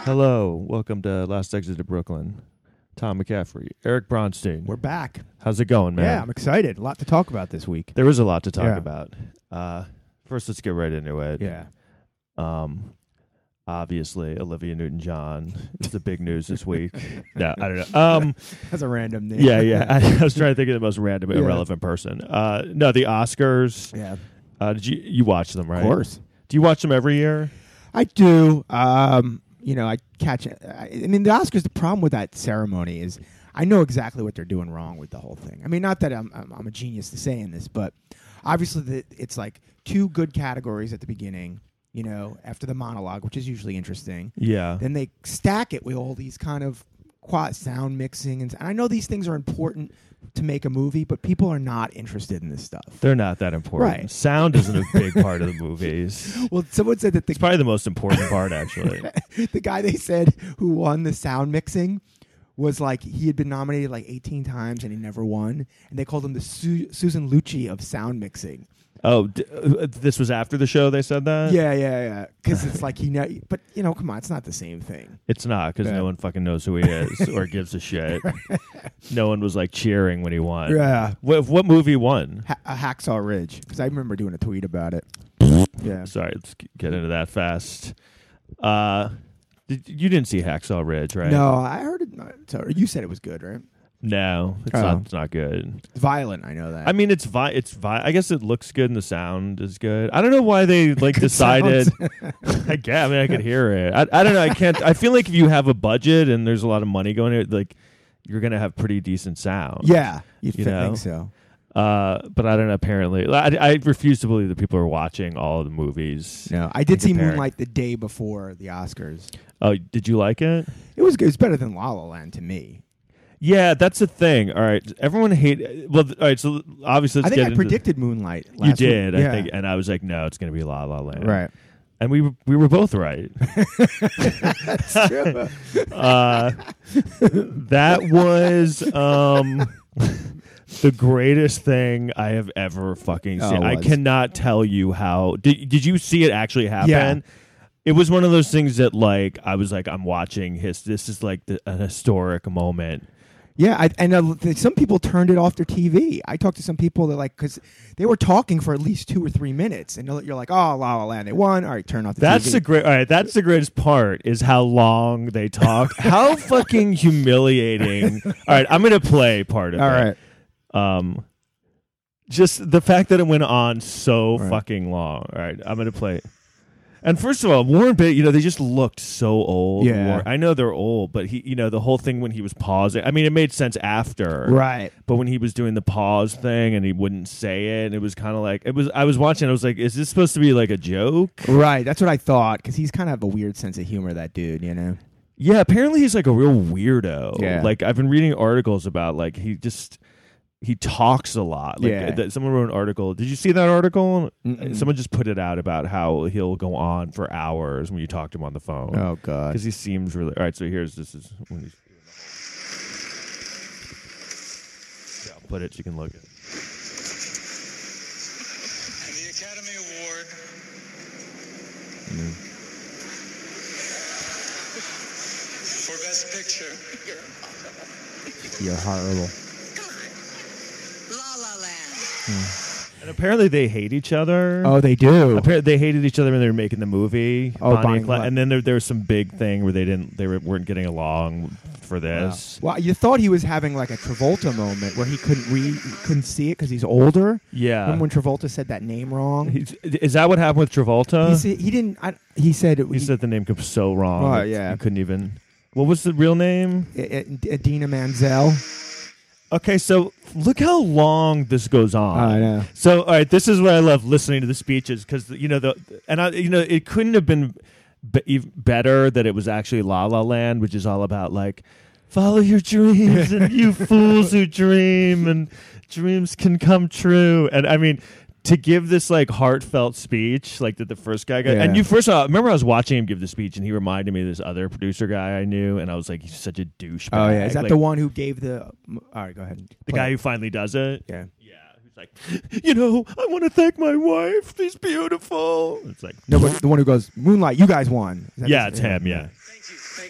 Hello, welcome to Last Exit to Brooklyn. Tom McCaffrey, Eric Bronstein. We're back. How's it going, man? Yeah, I'm excited. A lot to talk about this week. There is a lot to talk Yeah. about. First, let's get right into it. Yeah. Obviously, Olivia Newton-John is the big news this week. No, I don't know. That's a random name. Yeah. I was trying to think of the most random, irrelevant person. No, the Oscars. Yeah. Did you watch them, right? Of course. Do you watch them every year? I do. I catch it. I mean, the Oscars, the problem with that ceremony is I know exactly what they're doing wrong with the whole thing. I mean, not that I'm a genius to saying this, but obviously it's like two good categories at the beginning, after the monologue, which is usually interesting. Yeah. Then they stack it with all these kind of sound mixing. And I know these things are important to make a movie, but people are not interested in this stuff. They're not that important. Right. Sound isn't a big part of the movies. Well, someone said that It's probably the most important part, actually. the guy they said who won the sound mixing was like he had been nominated like 18 times and he never won, and they called him the Susan Lucci of sound mixing. Oh, this was after the show they said that? Yeah. Because it's like but come on, it's not the same thing. It's not, because Yeah. no one fucking knows who he is or gives a shit. No one was like cheering when he won. Yeah. What movie won? Hacksaw Ridge, because I remember doing a tweet about it. Yeah. Sorry, let's get into that fast. You didn't see Hacksaw Ridge, right? No, I heard it. You said it was good, right? No, it's Oh. not. It's not good. It's violent, I know that. I mean, I guess it looks good and the sound is good. I don't know why they decided. I guess. I mean, I could hear it. I don't know. I can't. I feel like if you have a budget and there's a lot of money going in, like you're gonna have pretty decent sound. Yeah, you'd You know? think so. But I don't know. Apparently, I refuse to believe that people are watching all of the movies. No, I did see comparing. Moonlight the day before the Oscars. Oh, did you like it? It was good. It's better than La La Land to me. Yeah, that's the thing. All right, everyone hate. Well, all right. So obviously, I let's think get I into predicted Moonlight. You Last did, week. I think, and I was like, no, it's going to be La La Land. Right. And we were both right. That's true. That was the greatest thing I have ever fucking Oh, seen. it I was. cannot tell you how. Did you see it actually happen? Yeah. It was one of those things that, like, I was like, I'm watching this is like an historic moment. Yeah, some people turned it off their TV. I talked to some people that because they were talking for at least 2 or 3 minutes, and you're like, oh, La La Land, they won. All right, turn off the TV. All right, that's the greatest part is how long they talk. How fucking humiliating. All right, I'm going to play part of it. All right. Just the fact that it went on so Right. fucking long. All right, I'm going to play. And first of all, Warren Beatty, they just looked so old. Yeah. I know they're old, but he, the whole thing when he was pausing, I mean, it made sense after. Right. But when he was doing the pause thing and he wouldn't say it, it was kind of like, I was watching, I was like, is this supposed to be like a joke? Right. That's what I thought, because he's kind of a weird sense of humor, that dude, Yeah, apparently he's like a real weirdo. Yeah. Like I've been reading articles about like he talks a lot. Like Yeah. someone wrote an article. Did you see that article? Mm-mm. Someone just put it out about how he'll go on for hours when you talk to him on the phone. Oh, God. Because he seems really. All right, so this is when he's. Yeah, I'll put it so you can look at it. And the Academy Award for Best Picture. You're horrible. La La Land. And apparently they hate each other. Oh, they do. Apparently they hated each other when they were making the movie. Oh, Bonnie Bonnie and Clyde. and And then there was some big thing where they weren't getting along for this. Well, you thought he was having like a Travolta moment where he couldn't see it because he's older. Yeah. Remember when Travolta said that name wrong? Is that what happened with Travolta? He didn't. He said He said the name so wrong. Oh, that yeah. You couldn't even. What was the real name? Idina Menzel. Okay, so look how long this goes on. I know. So, all right, this is what I love listening to the speeches because it couldn't have been better that it was actually La La Land, which is all about like follow your dreams and you fools who dream and dreams can come true. And I mean, to give this like heartfelt speech like that the first guy got, Yeah. and you first saw, remember I was watching him give the speech and he reminded me of this other producer guy I knew, and I was like, he's such a douchebag. Oh yeah, is that Like, the one who gave the? All right, go ahead. the guy who finally does it? Yeah. Yeah, who's like, I want to thank my wife. She's beautiful. It's like, No, but the one who goes Moonlight. You guys won. Is that yeah, his- it's him. Yeah. Thank you.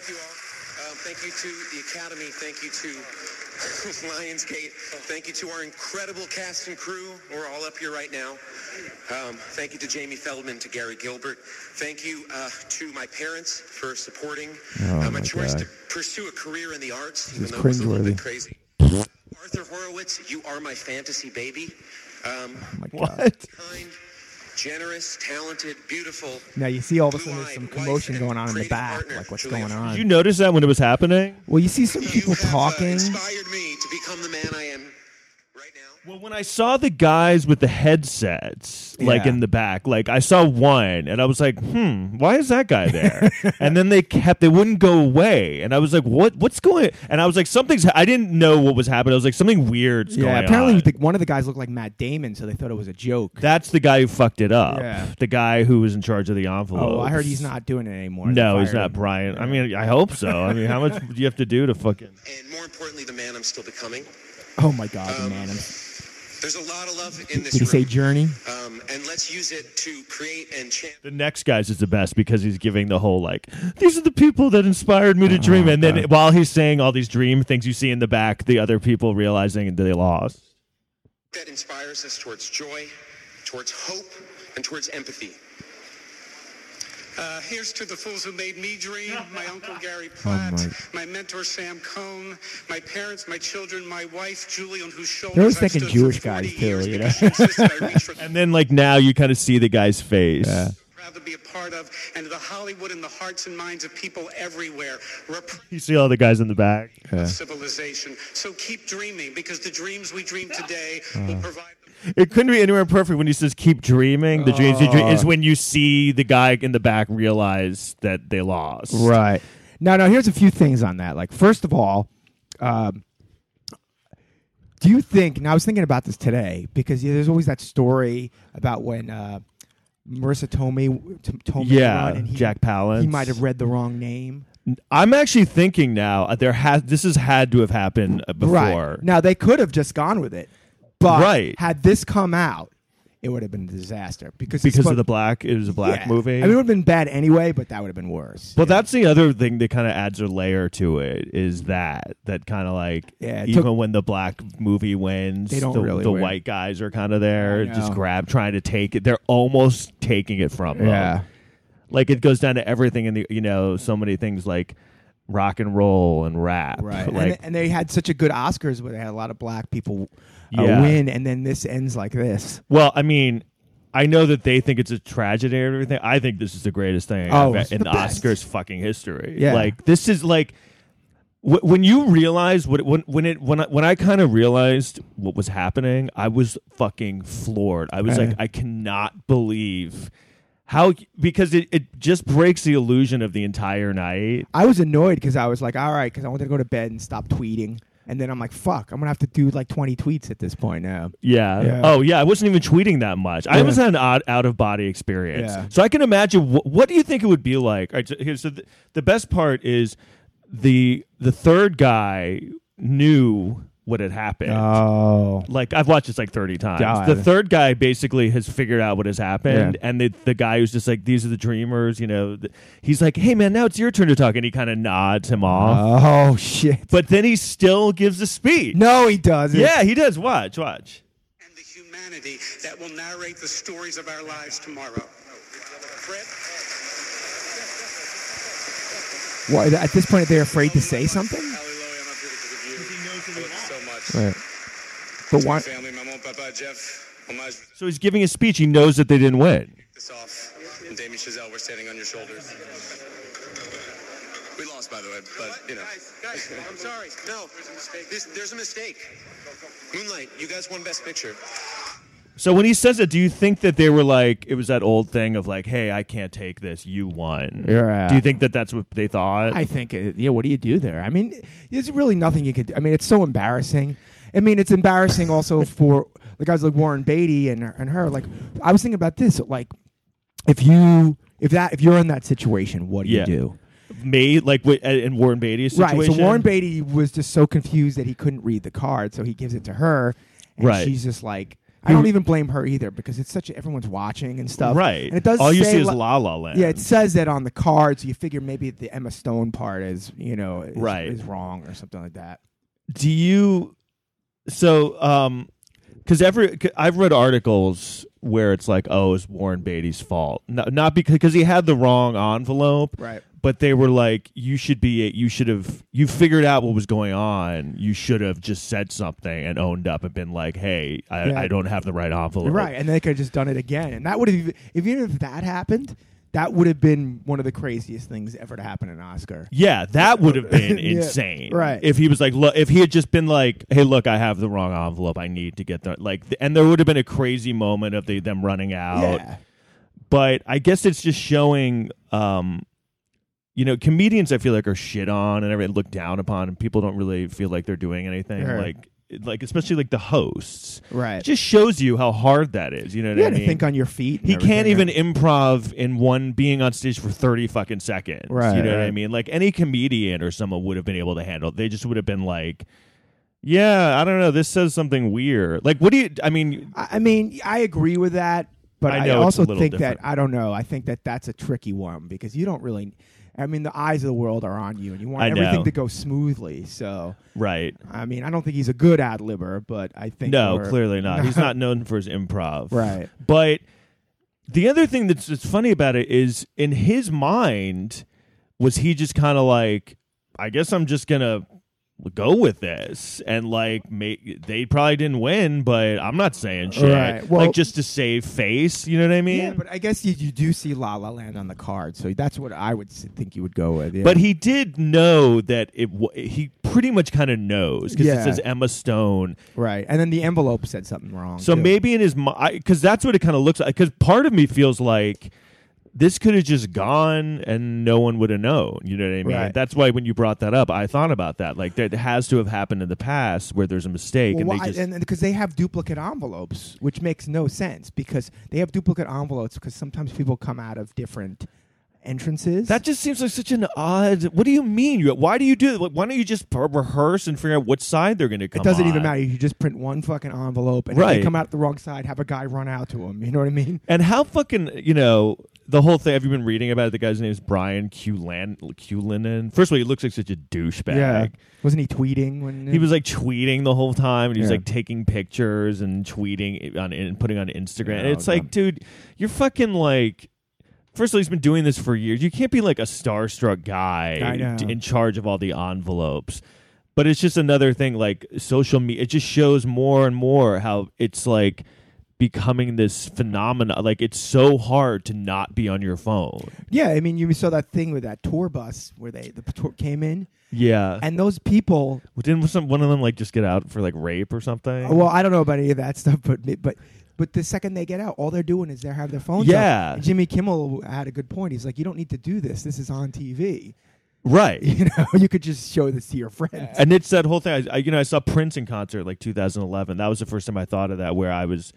you to the Academy. Thank you to Lionsgate. Thank you to our incredible cast and crew. We're all up here right now. Thank you to Jamie Feldman, to Gary Gilbert. Thank you to my parents for supporting my choice to pursue a career in the arts, even though it was a little bit crazy. Arthur Horowitz, you are my fantasy baby. Oh my God. What? Kind, generous, talented, beautiful. Now you see all of a sudden there's some commotion going on in the back. Like, what's going on? Did you notice that when it was happening? Well, you see some people You have talking. inspired me to become the man I am right now. Well, when I saw the guys with the headsets, like Yeah. in the back, like I saw one and I was like, why is that guy there? And then they wouldn't go away. And I was like, what's going on? And I was like, I didn't know what was happening. I was like, something weird's going on. Apparently one of the guys looked like Matt Damon, so they thought it was a joke. That's the guy who fucked it up. Yeah. The guy who was in charge of the envelope. Oh, I heard he's not doing it anymore. They No, he's fired not him. Brian. I mean, I hope so. I mean, how much do you have to do to fucking... And more importantly, the man I'm still becoming. Oh my God, the man. There's a lot of love in this Did he say room. Journey? And let's use it to create and champion. The next guy's is the best because he's giving the whole like, these are the people that inspired me to dream. And then while he's saying all these dream things, you see in the back the other people realizing they lost. That inspires us towards joy, towards hope, and towards empathy. Here's to the fools who made me dream, my uncle Gary Platt, my mentor Sam Cohn, my parents, my children, my wife Julie, on whose shoulders They're always I've thinking stood Jewish for 40 guys, too, years you because know? she insisted I reach for And then like now you kind of see the guy's face. Yeah. proud to be a part of, and the Hollywood in the hearts and minds of people everywhere. You see all the guys in the back. Civilization. So keep dreaming, because the dreams we dream today will provide. It couldn't be anywhere perfect when he says keep dreaming. The dreams you dream is when you see the guy in the back realize that they lost. Right. No, here's a few things on that. Like, first of all, do you think, and I was thinking about this today, because there's always that story about when Marissa Tomei Yeah, run, and Jack Palance. he might have read the wrong name. I'm actually thinking now this has had to have happened before. Right. Now, they could have just gone with it. But Right. had this come out, it would have been a disaster. Because Because of the black, it was a black movie. I mean, it would have been bad anyway, but that would have been worse. Well, that's the other thing that kind of adds a layer to it is that kind of like Yeah, it even took- when the black movie wins, They don't the, really the win. white guys are kind of there, I just know. trying to take it. They're almost taking it from them. Yeah. Like it goes down to everything in the so many things like rock and roll and rap. Right. Like and they had such a good Oscars where they had a lot of black people Yeah. win, and then this ends like this. well, I mean, I know that they think it's a tragedy and everything. I think this is the greatest thing It's in the best. Oscars fucking history. Yeah. Like this is like when you realize when I kind of realized what was happening, I was fucking floored. I was Right. like, I cannot believe how, because it just breaks the illusion of the entire night. I was annoyed because I was like, all right, because I wanted to go to bed and stop tweeting. And then I'm like, fuck, I'm going to have to do like 20 tweets at this point now. Yeah. Yeah. Oh, yeah. I wasn't even tweeting that much. I Yeah. was had an out of body experience. Yeah. So I can imagine what do you think it would be like? All right, so the best part is the third guy knew what had happened. Oh. Like I've watched this like 30 times. God. The third guy basically has figured out what has happened, Yeah. and the guy who's just like, these are the dreamers. He's like, hey man, now it's your turn to talk, and he kind of nods him off. Oh, shit. But then he still gives a speech. No, he doesn't. Yeah, he does. Watch. And the humanity that will narrate the stories of our lives tomorrow. Fred? What, at this point, they're afraid to say something? Hallelujah, I'm up here because of you. He knows who so much. Right. But why? Family, Maman, Papa, Jeff, homage So he's giving a speech. He knows that they didn't win. this off. And Damien Chazelle, we're standing on your shoulders. We lost, by the way, but, you know. Guys, I'm sorry. No, there's a mistake. There's a mistake. Moonlight, you guys won Best Picture. So when he says it, do you think that they were like, it was that old thing of like, hey, I can't take this. You won. Yeah. Do you think that that's what they thought? I think, what do you do there? I mean, there's really nothing you could do. I mean, it's so embarrassing. I mean, it's embarrassing also for the guys like Warren Beatty and her. Like, I was thinking about this. Like, if you're in that situation, what do Yeah. you do? In Warren Beatty's situation. Right. So Warren Beatty was just so confused that he couldn't read the card, so he gives it to her, and Right. she's just like, I don't even blame her either because it's everyone's watching and stuff. Right. And it does all you say see is La La Land. Yeah, it says that on the cards. You figure maybe the Emma Stone part is Right. is wrong or something like that. Do you? So, because I've read articles where it's like, oh, it's Warren Beatty's fault, not because he had the wrong envelope, Right. But they were like, you figured out what was going on. You should have just said something and owned up and been like, hey, I don't have the right envelope. Right, and they could have just done it again, and that would have even if that happened. That would have been one of the craziest things ever to happen in Oscar. Yeah, that would have been Yeah, insane. right. If he was like, look, if he had just been like, hey, look, I have the wrong envelope. I need to get the and there would have been a crazy moment of them running out. Yeah. But I guess it's just showing, comedians I feel like are shit on and everything looked down upon, and people don't really feel like they're doing anything. Sure. Like especially like the hosts. Right. It just shows you how hard that is. You know what I You mean? to think on your feet. and He can't even everything. improv in being on stage for 30 fucking seconds. Right, You know what I right. mean? Like any comedian or someone would have been able to handle it. They just would have been like, yeah, I don't know. This says something weird. Like, I mean, I agree with that, but I I, know it's also a little think different. that I don't know. I think that that's a tricky one because you don't really. I mean, the eyes of the world are on you, and you want I everything know. to go smoothly. So, right. I mean, I don't think he's a good ad-libber, but I think No, clearly not. He's not known for his improv. Right. But the other thing that's funny about it is in his mind, was he just kind of like, I guess I'm just going to go with this, and like they probably didn't win, but I'm not saying shit. Right. Well, like just to save face, you know what I mean? Yeah, but I guess you do see La La Land on the card, so that's what I would think you would go with. Yeah. But he did know that he pretty much kind of knows because Yeah. it says Emma Stone. right, and then the envelope said something wrong. So too. maybe in his mind, because that's what it kind of looks like. Because part of me feels like this could have just gone and no one would have known. You know what I mean? Right. That's why when you brought that up, I thought about that. Like that has to have happened in the past where there's a mistake, Well, and they just and because they have duplicate envelopes, which makes no sense because they have duplicate envelopes because sometimes people come out of different entrances. that just seems like such an odd. What do you mean? Why do you do that? Why don't you just rehearse and figure out what side they're going to come? It doesn't even on? matter. You just print one fucking envelope, and if Right. they come out the wrong side, have a guy run out to them. You know what I mean? And how fucking the whole thing. Have you been reading about it? The guy's name is Brian Cullinan. First of all, he looks like such a douchebag. Wasn't he tweeting when He was like tweeting the whole time, and he was Yeah. like taking pictures and tweeting and putting on Instagram. And Yeah, it's like, dude, you're fucking like. First of all, he's been doing this for years. You can't be like a starstruck guy I know. in charge of all the envelopes. But it's just another thing, like social media. It just shows more and more how it's like becoming this phenomenon. Like it's so hard to not be on your phone. Yeah, I mean, you saw that thing with that tour bus where the tour came in, Yeah. and those people. Didn't one of them like just get out for like rape or something? Well, I don't know about any of that stuff, but the second they get out, all they're doing is they have their phones. Yeah. up. And Jimmy Kimmel had a good point. He's like, you don't need to do this. This is on TV. Right. You know, you could just show this to your friends. And it's that whole thing. I saw Prince in concert like 2011. That was the first time I thought of that, where I was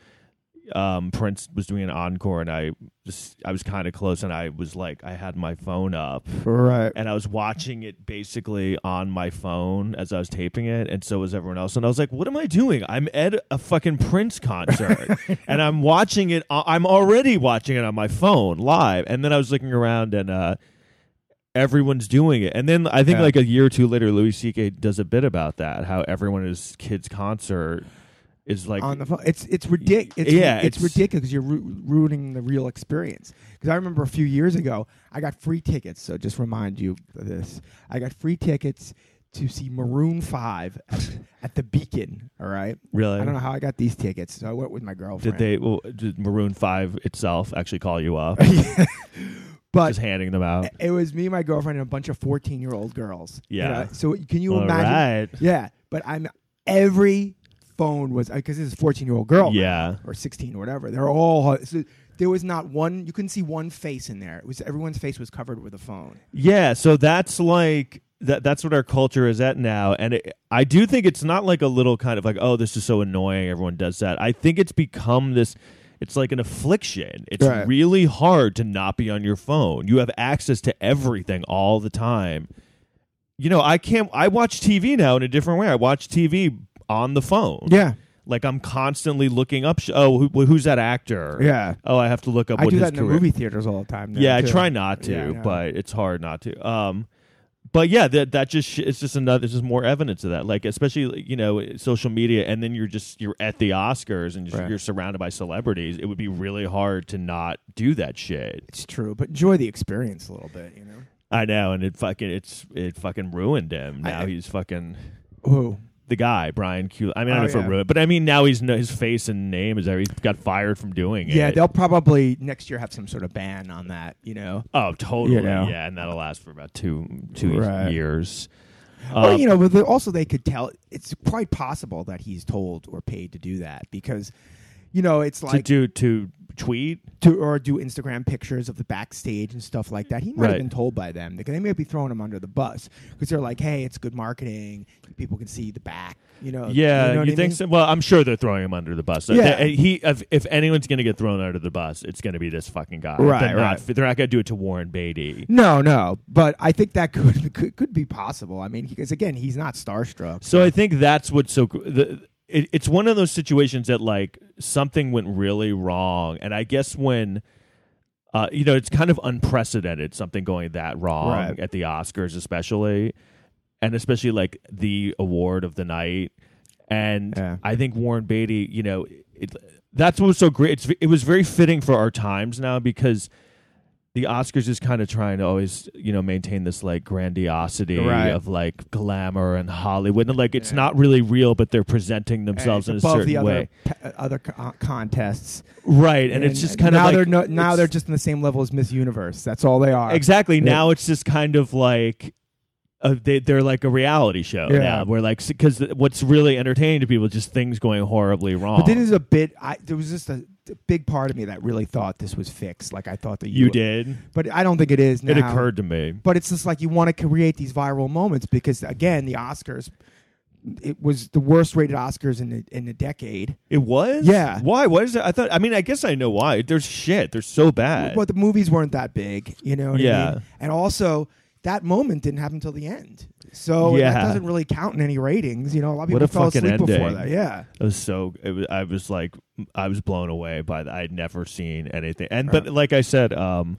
Prince was doing an encore, and I was kind of close, and I was like, I had my phone up, Right. and I was watching it basically on my phone as I was taping it, and so was everyone else. And I was like, what am I doing? I'm at a fucking Prince concert, and I'm watching it. I'm already watching it on my phone live, and then I was looking around, and everyone's doing it. And then I think Yeah. like a year or two later, Louis C.K. does a bit about that, how everyone at his kid's concert is like On the phone, it's ridiculous. Yeah, it's it's- ridiculous because you're ruining the real experience. Because I remember a few years ago, I got free tickets. So just remind you of this. I got free tickets to see Maroon 5 at the Beacon. All right. really. I don't know how I got these tickets. So I went with my girlfriend. Did Maroon 5 itself actually call you up? But Just handing them out. it was me, my girlfriend, and a bunch of 14-year-old girls. You Yeah. know? So can you All imagine? right. Yeah. But every phone was, because this is a 14-year-old girl. Yeah. Or 16 or whatever. They're all, so there was not one, you couldn't see one face in there. It was, everyone's face was covered with a phone. Yeah, so that's like that's what our culture is at now, and I do think it's not like a little kind of like, oh, this is so annoying, everyone does that. I think it's become this. It's like an affliction. It's Right. really hard to not be on your phone. You have access to everything all the time. I watch TV now in a different way. I watch TV on the phone. Yeah. Like I'm constantly looking up. Who's that actor? Yeah. Oh, I have to look up. I what do his that in the career- movie theaters all the time. now, Yeah, I too. try not to, Yeah, I know. but it's hard not to. But yeah, that just it's just another. There's just more evidence of that. Like especially social media, and then you're at the Oscars and Right. you're surrounded by celebrities. It would be really hard to not do that shit. It's true, but enjoy the experience a little bit. I know, and it fucking ruined him. Now he's fucking Who? the guy, Brian Q. I mean, I don't know if yeah. it ruined, but I mean, now his face and name is there. He got fired from doing Yeah, it. they'll probably next year have some sort of ban on that. Oh, totally. You know. Yeah, and that'll last for about two Right. years. Well, but also they could tell. It's quite possible that he's told or paid to do that because, it's like to tweet. or do Instagram pictures of the backstage and stuff like that. He might have Right. been told by them because they may be throwing him under the bus because they're like, "Hey, it's good marketing. People can see the back." Yeah, you know you what I think mean? so? Well, I'm sure they're throwing him under the bus. Yeah. If anyone's going to get thrown under the bus, it's going to be this fucking guy. Right, They're right. not going to do it to Warren Beatty. No, but I think that could be possible. I mean, because again, he's not starstruck. So I think that's what's so. It's one of those situations that like something went really wrong, and I guess when. It's kind of unprecedented, something going that wrong Right. at the Oscars, especially like the award of the night. And Yeah. I think Warren Beatty, that's what was so great. It was very fitting for our times now because the Oscars is kind of trying to always, maintain this like grandiosity Right. of like glamour and Hollywood. And like it's not really real, but they're presenting themselves in a above certain the way. other contests, Right. And it's just kind of like now they're just on the same level as Miss Universe. That's all they are. Exactly. Yeah. Now it's just kind of like they're like a reality show Yeah. now. Where like because what's really entertaining to people is just things going horribly wrong. But this is a bit. There was just a big part of me that really thought this was fixed. Like I thought that you did. but I don't think it is. Now. It occurred to me. But it's just like you want to create these viral moments because again, the Oscars. It was the worst rated Oscars in the decade. It was. Yeah. Why? What is it? I thought. I mean, I guess I know why. There's shit. They're so bad. But the movies weren't that big, you know what I Yeah. mean? And also, that moment didn't happen until the end. So Yeah. that doesn't really count in any ratings. A lot of What people a fell fucking asleep before ending. that. Yeah. It was so. I was blown away by that. I'd never seen anything. And but like I said,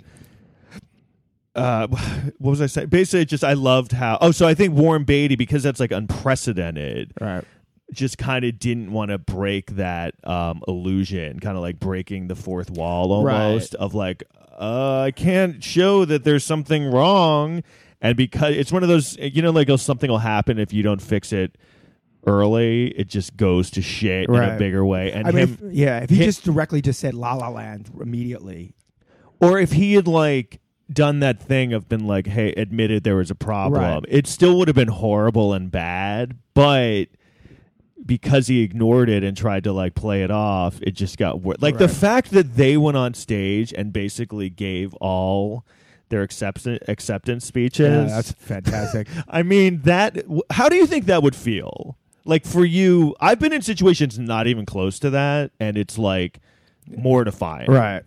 what was I saying? Basically, just I loved how. Oh, so I think Warren Beatty, because that's like unprecedented. Right. Just kind of didn't want to break that illusion, kind of like breaking the fourth wall almost of like, I can't show that there's something wrong. And because it's one of those, like something will happen if you don't fix it early, it just goes to shit in a Right. bigger way. And I mean, him, if he just directly just said La La Land immediately. or if he had like done that thing of been like, hey, admitted there was a problem, Right. it still would have been horrible and bad, but because he ignored it and tried to like play it off, it just got worse. Like the Right. fact that they went on stage and basically gave all their acceptance speeches. Yeah, that's fantastic. I mean, how do you think that would feel? Like for you, I've been in situations not even close to that, and it's like mortifying. Right.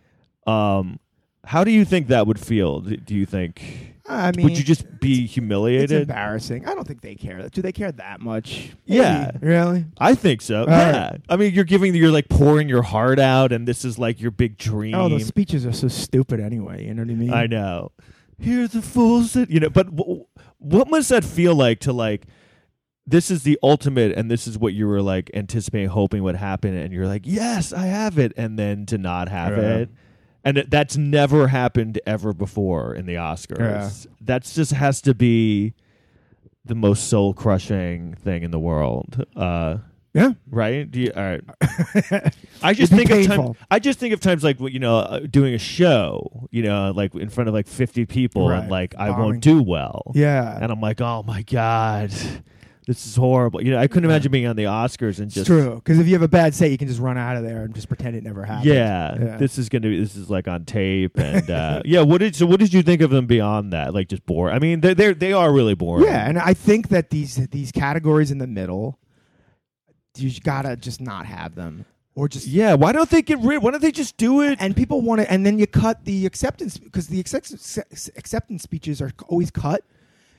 How do you think that would feel? Do you think? I mean, would you just be it's humiliated? embarrassing. I don't think they care. Do they care that much? Yeah. Maybe. Really? I think so. All Yeah. right. I mean, you're like pouring your heart out, and this is like your big dream. Oh, those speeches are so stupid anyway. You know what I mean? I know. Hear the fools that but what must that feel like to like? This is the ultimate, and this is what you were like anticipating, hoping would happen, and you're like, yes, I have it, and then to not have it. And that's never happened ever before in the Oscars. Yeah. That's just has to be the most soul crushing thing in the world. Yeah. Right? All right. I just It'd be think of painful. I just think of times like doing a show, like in front of like 50 people, Right. and like I Bombing. won't do well. Yeah. And I'm like, oh my god, this is horrible. I couldn't imagine being on the Oscars and It's just true. Because if you have a bad set, you can just run out of there and just pretend it never happened. Yeah, this is like on tape, and yeah. What did you think of them beyond that? Like just boring. I mean, they are really boring. Yeah, and I think that these categories in the middle, you gotta just not have them, or just yeah. Why don't they get rid? Why don't they just do it? And people want to, and then you cut the acceptance because the acceptance speeches are always cut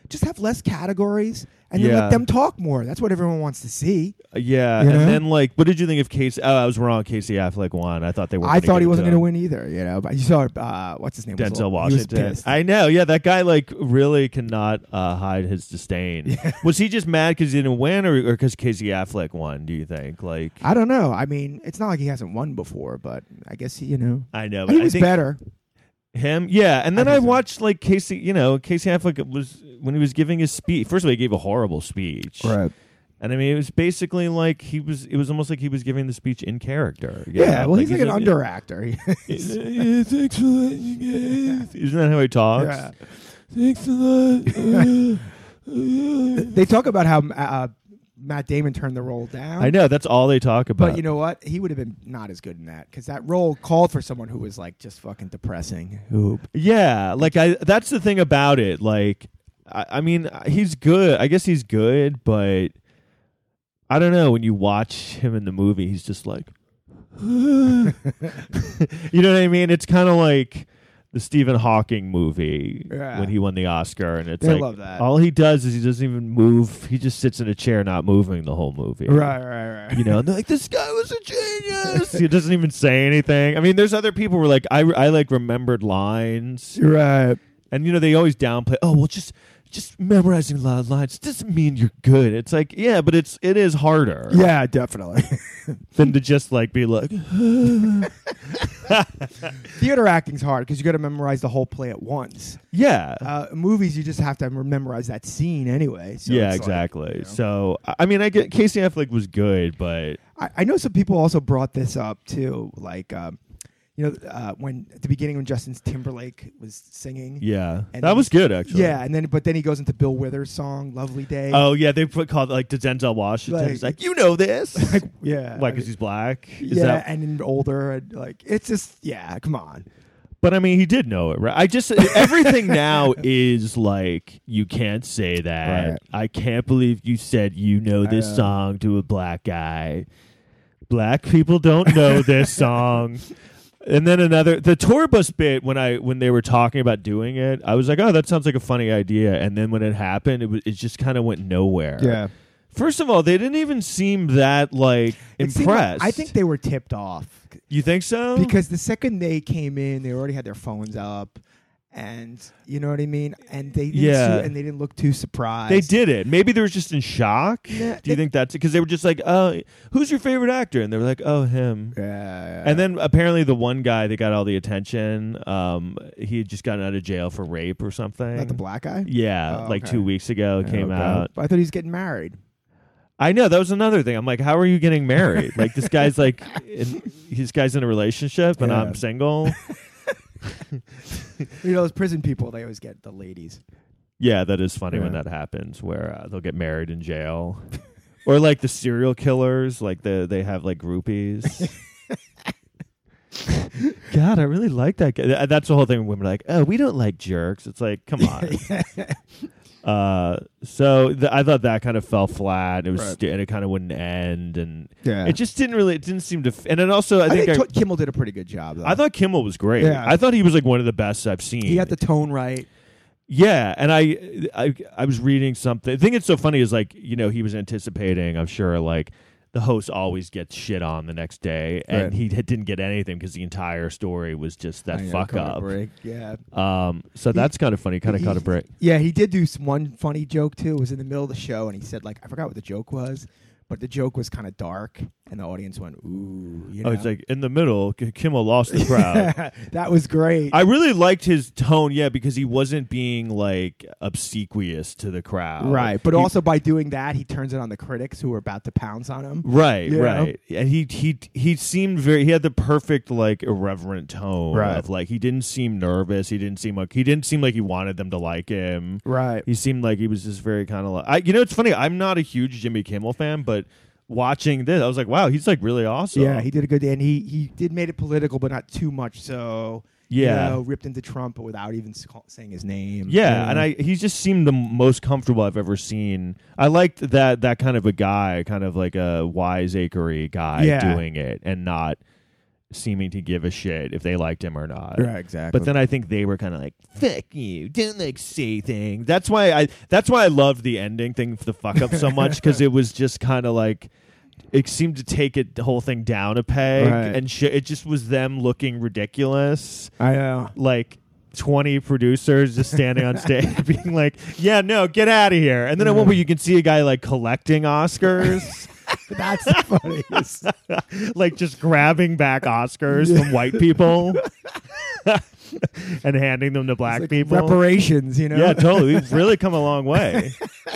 just have less categories and then Yeah. let them talk more. That's what everyone wants to see. Yeah, You and know? then like, what did you think of Casey? Oh, I was wrong. Casey Affleck won. I thought they were. I thought he wasn't going to win either. You know, but you saw what's his name? Was Denzel all- Washington. He was pissed. I know. Yeah, that guy like really cannot hide his disdain. Was he just mad because he didn't win, or because Casey Affleck won? Do you think? Like, I don't know. I mean, it's not like he hasn't won before, but I guess he I know. I But think he was think better. him. Yeah, and then I I think so. watched like Casey. You know, Casey Affleck was when he was giving his speech. First of all, he gave a horrible speech. And I mean, it was basically like he was. It was almost like he was giving the speech in character. you Yeah, know? well, he's like an a- under actor. Yeah, thanks a lot, you guys. Isn't that how he talks? Yeah. Thanks a lot. They talk about how Matt Damon turned the role down. I know that's all they talk about. But you know what? He would have been not as good in that because that role called for someone who was like just fucking depressing. Yeah, like that's the thing about it. Like, I mean, he's good. I guess he's good, but I don't know. When you watch him in the movie, he's just like, you know what I mean? It's kind of like the Stephen Hawking movie Yeah. when he won the Oscar, and it's They like love that. all he does is he doesn't even move. He just sits in a chair, not moving the whole movie. Right. You know, and they're like, this guy was a genius. He doesn't even say anything. I mean, there's other people who were like, I like remembered lines. Right. And, you know, they always downplay, oh, well, just memorizing a lot of lines doesn't mean you're good. It's like, yeah, but it is harder Yeah, definitely. than to just, like, be like, Theater acting's hard because you got to memorize the whole play at once. yeah. Movies, you just have to memorize that scene anyway. So Yeah, it's like, exactly. you know. So, I mean, I get Casey Affleck was good, but I know some people also brought this up too, like when at the beginning when Justin Timberlake was singing. yeah, And that he- was good, actually. Yeah, and then he goes into Bill Withers' song "Lovely Day." Oh, yeah, they called like to Denzel Washington. Like- He's like, you know this. Like, yeah, Why, because he's black? Is yeah, that- and then older, and like it's just come on. But I mean, he did know it, right? I just everything now is like you can't say that. Right. I can't believe you said you know this know. song to a black guy. Black people don't know this song. And then the tour bus bit when they were talking about doing it, I was like, oh, that sounds like a funny idea. And then when it happened, it just kind of went nowhere. First of all, they didn't even seem that like It seemed like- impressed. I think they were tipped off You think so? because the second they came in, they already had their phones up, and you know what I mean. And they didn't they didn't look too surprised. They did it. Maybe they were just in shock. Yeah, Do you think that's because they were just like, oh, who's your favorite actor? And they were like, oh, him. Yeah. And then apparently the one guy that got all the attention, he had just gotten out of jail for rape or something. not the black guy. Yeah, Oh, like okay. 2 weeks ago it came Okay. out. I thought he was getting married. I know, that was another thing. I'm like, how are you getting married? Like this guy's like, this guy's in a relationship and Yeah. I'm single. You know, those prison people, they always get the ladies. Yeah, that is funny when Yeah. that happens, where they'll get married in jail, or like the serial killers, like they have like groupies. God, I really like that guy. That's the whole thing. Women are like, oh, we don't like jerks. It's like, come on. So I thought that kind of fell flat. It was, Right. and it kind of wouldn't end, and Yeah. it just didn't really. It didn't seem to. And then also, I think Kimmel did a pretty good job, though. I thought Kimmel was great. Yeah. I thought he was like one of the best I've seen. he got the tone right. Yeah, and I was reading something. The thing that's so funny is like, you know, he was anticipating, I'm sure, like the host always gets shit on the next day, and Right. he didn't get anything because the entire story was just that I know, fuck caught a up. break. Yeah. So that's kind of funny. Kind of caught a break. Yeah, he did do one funny joke too. It was in the middle of the show, and he said like I forgot what the joke was, but the joke was kind of dark, and the audience went ooh. You know? Oh, it's like in the middle, Kimmel lost the crowd. That was great. I really liked his tone, yeah, because he wasn't being like obsequious to the crowd, right, but He- also by doing that, he turns it on the critics who are about to pounce on him. Right, You know? right. And he seemed he had the perfect like irreverent tone Right. of like he didn't seem nervous, he didn't seem like he wanted them to like him. Right. He seemed like he was just very kind of like it's funny, I'm not a huge Jimmy Kimmel fan, but watching this I was like, wow, he's like really awesome. Yeah, he did a good day, and he did made it political, but not too much. So Yeah. you know, ripped into Trump, but without even saying his name. Yeah, You know? and he just seemed the most comfortable I've ever seen. I liked that kind of a guy, kind of like a wiseacre-y guy Yeah. doing it, and not seeming to give a shit if they liked him or not. Right, exactly. But then I think they were kind of like, "Fuck you, don't like say things." That's why I loved the ending thing for the fuck up so much, because it was just kind of like it seemed to take the whole thing down a peg, Right. and it just was them looking ridiculous, I know. like 20 producers just standing on stage being like, "Yeah, no, get out of here." And then at one point you can see a guy like collecting Oscars. That's the funniest. Like just grabbing back Oscars from white people and handing them to black Like people. reparations, you know? Yeah, totally. We've really come a long way.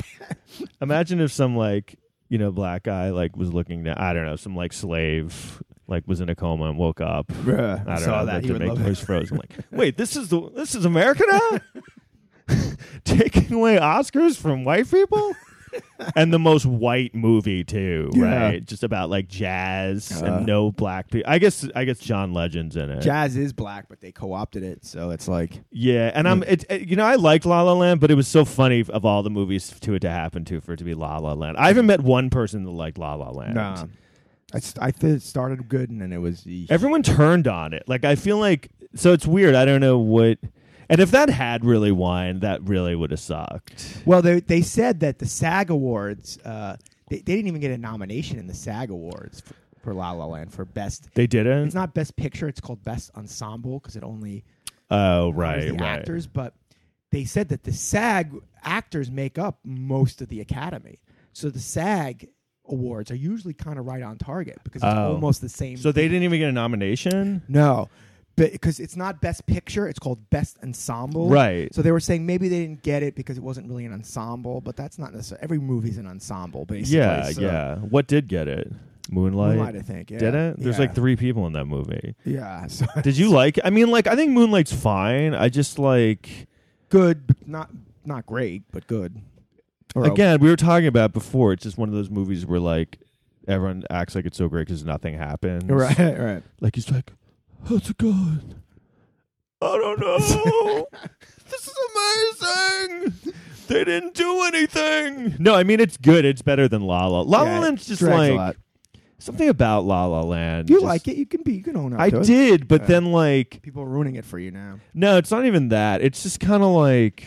Imagine if some like, black guy like was looking down, I don't know, some like slave like was in a coma and woke up. Bruh, I don't saw know, that. He to would make love was it. frozen. Like, wait, this is America now? Taking away Oscars from white people? And the most white movie too, Yeah. right? Just about like jazz Uh. and no black people. I guess John Legend's in it. Jazz is black, but they co-opted it, so it's like Yeah, and I liked La La Land, but it was so funny of all the movies for it to happen to for it to be La La Land. I haven't met one person that liked La La Land. nah. I think it started good, and then it was Everyone turned on it. Like I feel like so it's weird. I don't know what. And if that had really won, that really would have sucked. Well, they said that the SAG Awards, they didn't even get a nomination in the SAG Awards for La La Land for best. They didn't. It's not best picture; it's called best ensemble because it only Oh honors right, the right. actors. But they said that the SAG actors make up most of the Academy, so the SAG Awards are usually kind of right on target because it's Oh. almost the same. So they didn't even get a nomination. No. Because it's not best picture, it's called best ensemble. Right. So they were saying maybe they didn't get it because it wasn't really an ensemble, but that's not necessarily. Every movie's an ensemble, basically. Yeah, so. yeah. What did get it? Moonlight. Moonlight, I think. Yeah. Did it? There's Yeah. like 3 people in that movie. Yeah. So Did you like? I mean, like I think Moonlight's fine. I just like. good, but not great, but good. Or Again, we were talking about before. It's just one of those movies where like everyone acts like it's so great because nothing happens. right, right. Like he's like, how's it going? I don't know. This is amazing. They didn't do anything. No, I mean it's good. It's better than La La. La Yeah, La Land's just drags a like lot. something about La La Land. You just- like it? You can own up I to it. did, but Yeah. then like People are ruining it for you now. no, it's not even that. It's just kind of like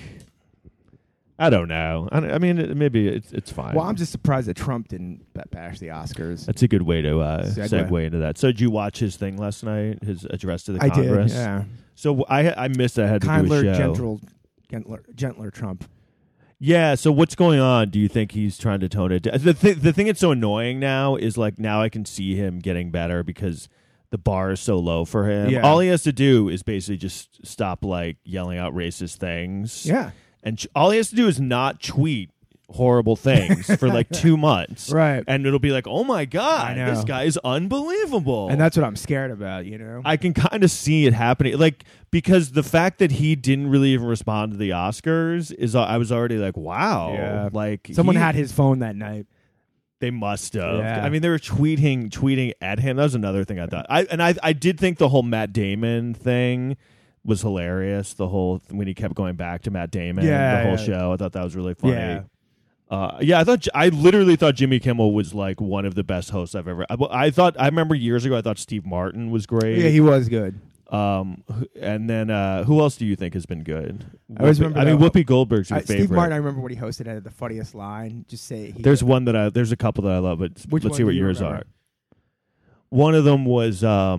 I don't know. I mean, maybe it's fine. Well, I'm just surprised that Trump didn't bash the Oscars. That's a good way to Segue. segue into that. So, did you watch his thing last night? His address to the I Congress. did. Yeah. So I missed. I had to do Kindler, a show. gentler Trump. Yeah. So what's going on? Do you think he's trying to tone it down? The thing that's so annoying now is like now I can see him getting better because the bar is so low for him. Yeah. All he has to do is basically just stop like yelling out racist things. Yeah. And all he has to do is not tweet horrible things for like 2 months. Right. And it'll be like, oh my God, I know. this guy is unbelievable. And that's what I'm scared about, you know? I can kind of see it happening. Like, because the fact that he didn't really even respond to the Oscars is, I was already like, wow. Yeah. Like, Someone had his phone that night. They must have. Yeah. I mean, they were tweeting at him. That was another thing I thought. I did think the whole Matt Damon thing was hilarious. The whole when he kept going back to Matt Damon, Yeah, the whole yeah. show. I thought that was really funny. Yeah. I literally thought Jimmy Kimmel was like one of the best hosts I've ever. I remember years ago I thought Steve Martin was great. Yeah, he was good. And then who else do you think has been good? I always remember I mean, that- Whoopi Goldberg's your favorite. Steve Martin, I remember when he hosted had the funniest line. Just say There's a couple that I love, but Which let's one see do what you yours remember? are. One of them was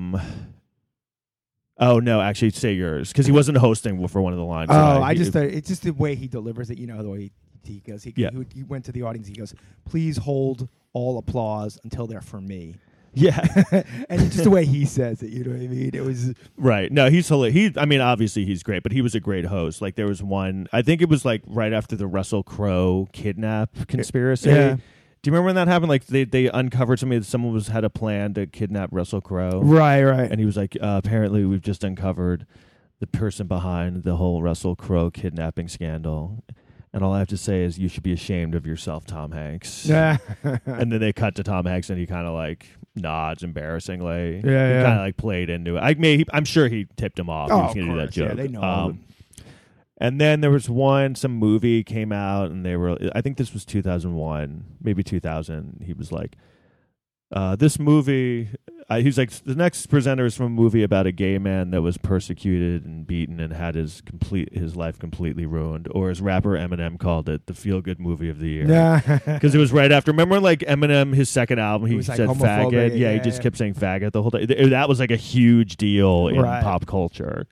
oh no, actually say yours because he wasn't hosting for one of the lines. it's just the way he delivers it. You know the way he goes. He went to the audience. He goes, "Please hold all applause until they're for me." yeah. And just the way he says it, you know what I mean? It was Right. No, he's hilarious. I mean, obviously he's great, but he was a great host. Like there was one, I think it was like right after the Russell Crowe kidnap conspiracy. Yeah. Do you remember when that happened? Like they uncovered something that someone had a plan to kidnap Russell Crowe. right. And he was like, apparently we've just uncovered the person behind the whole Russell Crowe kidnapping scandal. And all I have to say is you should be ashamed of yourself, Tom Hanks. Yeah. And then they cut to Tom Hanks and he kind of like nods embarrassingly. Yeah, He yeah. kind of like played into it. I'm sure he tipped him off. He was of going to do that course. joke. Yeah, they know. And then there was some movie came out and I think this was 2001, maybe 2000. He was like, this movie, he's like, the next presenter is from a movie about a gay man that was persecuted and beaten and had his life completely ruined, or as rapper Eminem called it, the feel good movie of the year. Yeah. Because it was right after. Remember, like Eminem, his second album, he was, like, said homophobic, faggot. Yeah, he yeah, just yeah. kept saying faggot the whole time. That was like a huge deal in Right. pop culture.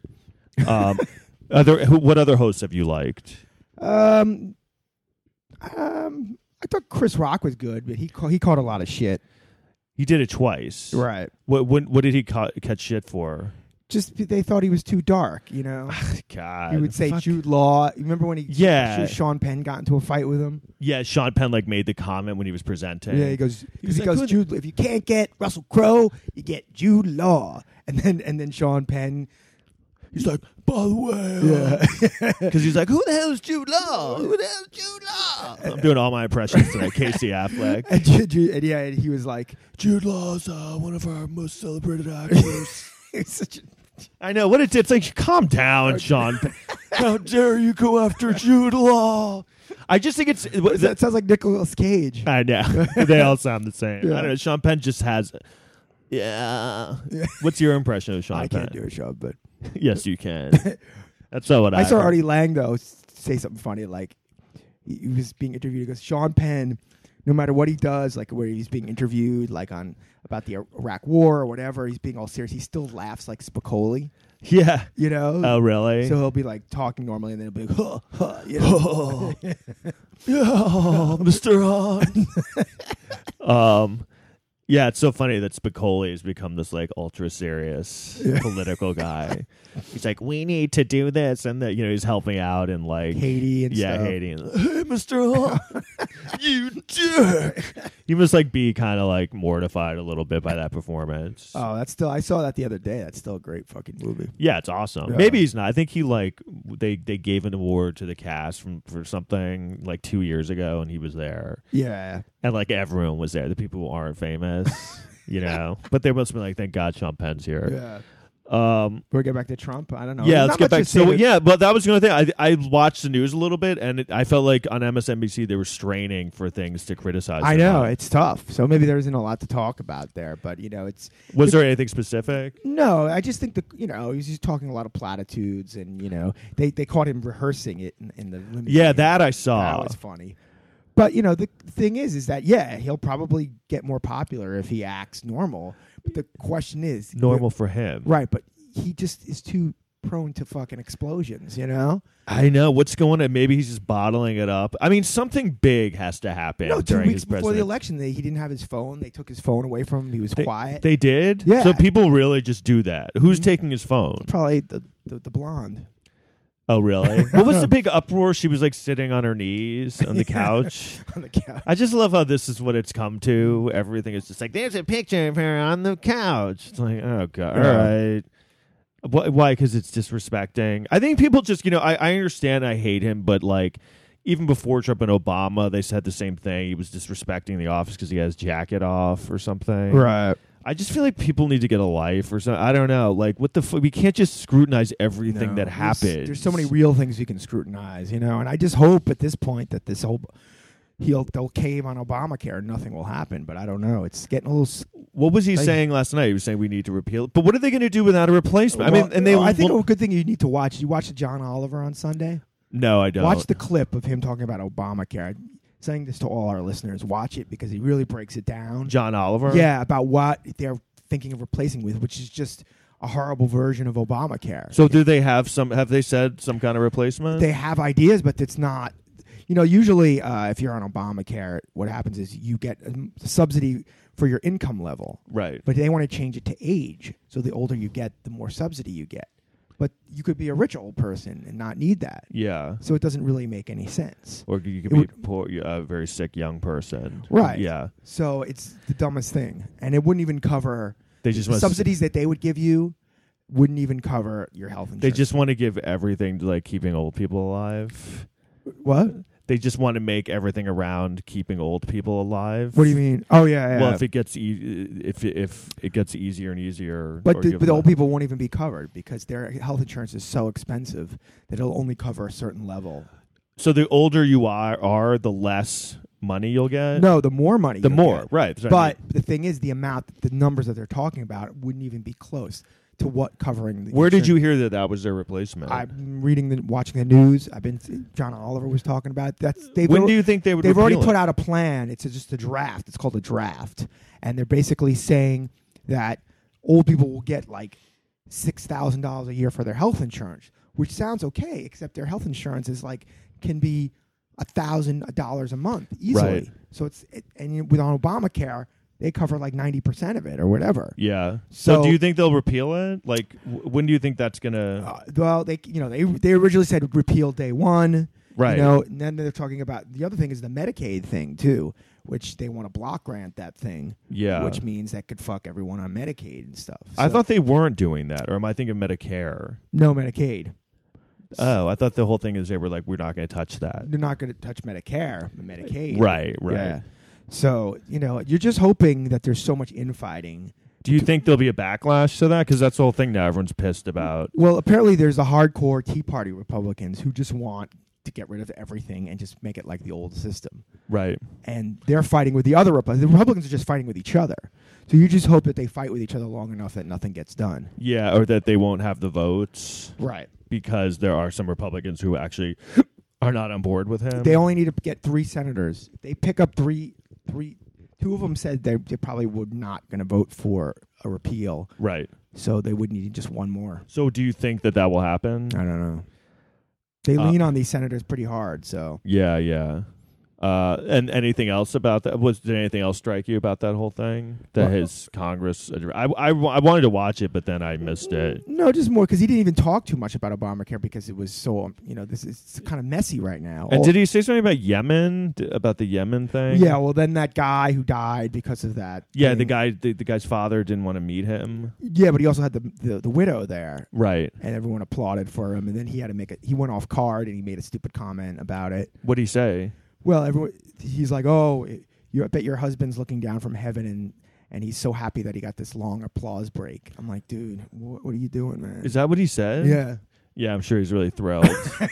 What other hosts have you liked? I thought Chris Rock was good, but he caught a lot of shit. He did it twice. Right. What did he catch shit for? Just they thought he was too dark, you know. God, He would say fuck. Jude Law. You remember when Yeah. Sean Penn got into a fight with him? Yeah, Sean Penn like made the comment when he was presenting. Yeah, he goes, was like, "Who the-" Jude. If you can't get Russell Crowe, you get Jude Law, and then Sean Penn. He's like, by the way, because he's like, who the hell is Jude Law? Who the hell is Jude Law? I'm doing all my impressions tonight. Casey Affleck. and he was like, Jude Law's one of our most celebrated actors. it's such a, I know what it did. It's like, calm down, Sean. How dare you go after Jude Law? I just think it's. that sounds like Nicolas Cage. I know they all sound the same. Yeah. I don't know. Sean Penn just has. Yeah. What's your impression of Sean I Penn? can't do a show, but Yes, you can. That's not what I saw heard. Artie Lang though say something funny. Like he was being interviewed. He goes, Sean Penn, no matter what he does, like where he's being interviewed, like on about the Iraq War or whatever, he's being all serious. He still laughs like Spicoli, Yeah. you know. Oh, really? So he'll be like talking normally, and then he'll be like, huh, huh, you know. Yeah, Mr. Hahn. Yeah, it's so funny that Spicoli has become this like ultra serious political guy. He's like, we need to do this, and that he's helping out in like Haiti and stuff. Haiti. And, hey, Mr. Hahn, you dick. He must like be kind of like mortified a little bit by that performance. Oh, that's still. I saw that the other day. That's still a great fucking movie. Yeah, it's awesome. Yeah. Maybe he's not. I think he like they gave an award to the cast for something like 2 years ago, and he was there. Yeah. And like everyone was there, the people who aren't famous, But they must be like, thank God Sean Penn's here. Yeah. We'll get back to Trump. I don't know. Yeah, There's let's not get much back. to say So to- yeah, but that was the only thing. I watched the news a little bit, and I felt like on MSNBC they were straining for things to criticize. I him know on. it's tough. So maybe there isn't a lot to talk about there, but it's. Was there anything specific? No, I just think he's just talking a lot of platitudes, and they caught him rehearsing it in the limousine. Yeah, that I saw. That was funny. But the thing is that he'll probably get more popular if he acts normal. But the question is Normal for him, right? But he just is too prone to fucking explosions. I know what's going on. Maybe he's just bottling it up. I mean, something big has to happen. No, 2 during weeks his before the presidency. election, he didn't have his phone. They took his phone away from him. He was quiet. They did? Yeah. So people really just do that. Who's taking his phone? Probably the blonde. Oh, really? What was the big uproar? She was like sitting on her knees on the couch. On the couch. I just love how this is what it's come to. Everything is just like, there's a picture of her on the couch. It's like, oh, God. All right. Why? Because it's disrespecting. I think people just, I understand I hate him, but like, even before Trump and Obama, they said the same thing. He was disrespecting the office because he has jacket off or something. Right. I just feel like people need to get a life or something. I don't know. Like, what the we can't just scrutinize everything that happens. There's so many real things you can scrutinize, and I just hope at this point that this whole they'll cave on Obamacare and nothing will happen. But I don't know. It's getting a little. What was he saying last night? He was saying we need to repeal it. But what are they going to do without a replacement? I mean, and they. I think a good thing you need to watch. You watch the John Oliver on Sunday. No, I don't. Watch the clip of him talking about Obamacare. I'm saying this to all our listeners. Watch it because he really breaks it down. John Oliver. Yeah, about what they're thinking of replacing with, which is just a horrible version of Obamacare. So do they have some? Have they said some kind of replacement? They have ideas, but it's not. Usually if you're on Obamacare, what happens is you get a subsidy for your income level. Right. But they want to change it to age. So the older you get, the more subsidy you get. But you could be a rich old person and not need that. Yeah. So it doesn't really make any sense. Or you could be poor, a very sick young person. Right. Yeah. So it's the dumbest thing. And it wouldn't even cover They just the want subsidies that they would give you wouldn't even cover your health insurance. They just want to give everything to like keeping old people alive. What? They just want to make everything around keeping old people alive. What do you mean? Oh yeah. Well, if it gets if it gets easier and easier, But or the give old them- people won't even be covered because their health insurance is so expensive that it'll only cover a certain level. So the older you are, the less money you'll get. No, the more money. the you'll more get. right. That's what I But the thing is, the numbers that they're talking about wouldn't even be close to what covering. where did you hear that was their replacement? I'm watching the news. John Oliver was talking about it. When do you think they would? They've already repeal put it? out a plan. It's just a draft. It's called a draft, and they're basically saying that old people will get like $6,000 a year for their health insurance, which sounds okay, except their health insurance is can be $1,000 a month easily. Right. So and with on Obamacare, they cover like 90% of it or whatever. Yeah. So So- do you think they'll repeal it? Like, when do you think that's gonna? Well, they originally said repeal day one. Right. And then they're talking about the other thing is the Medicaid thing too, which they want to block grant that thing. Yeah. Which means that could fuck everyone on Medicaid and stuff. I So- thought they weren't doing that, or am I thinking Medicare? no Medicaid. Oh, I thought the whole thing is they were like, we're not going to touch that. They're not going to touch Medicare, but Medicaid. Right. Yeah. So you're just hoping that there's so much infighting. Do you think there'll be a backlash to that? Because that's the whole thing now. Everyone's pissed about. Well, apparently there's the hardcore Tea Party Republicans who just want to get rid of everything and just make it like the old system. Right. And they're fighting with the other Republicans. The Republicans are just fighting with each other. So you just hope that they fight with each other long enough that nothing gets done. Yeah, or that they won't have the votes Right. because there are some Republicans who actually are not on board with him. They only need to get 3 senators. If they pick up three, 2 of them said they probably would not going to vote for a repeal. Right. So they would need just 1 more. So do you think that will happen? I don't know. They lean on these senators pretty hard. So Yeah, yeah. And anything else about that? Did anything else strike you about that whole thing? That his Congress. I wanted to watch it, but then I missed it. no, just more because he didn't even talk too much about Obamacare because it was so this is kind of messy right now. And did he say something about Yemen? About the Yemen thing? Yeah, well, then that guy who died because of that. Yeah, thing- the guy's father didn't want to meet him. Yeah, but he also had the widow there, Right. and everyone applauded for him. And then he had to make it. He went off card and he made a stupid comment about it. What'd he say? Well, he's like, "Oh, I bet your husband's looking down from heaven and he's so happy that he got this long applause break." I'm like, dude, what are you doing, man? Is that what he said? Yeah. Yeah, I'm sure he's really thrilled.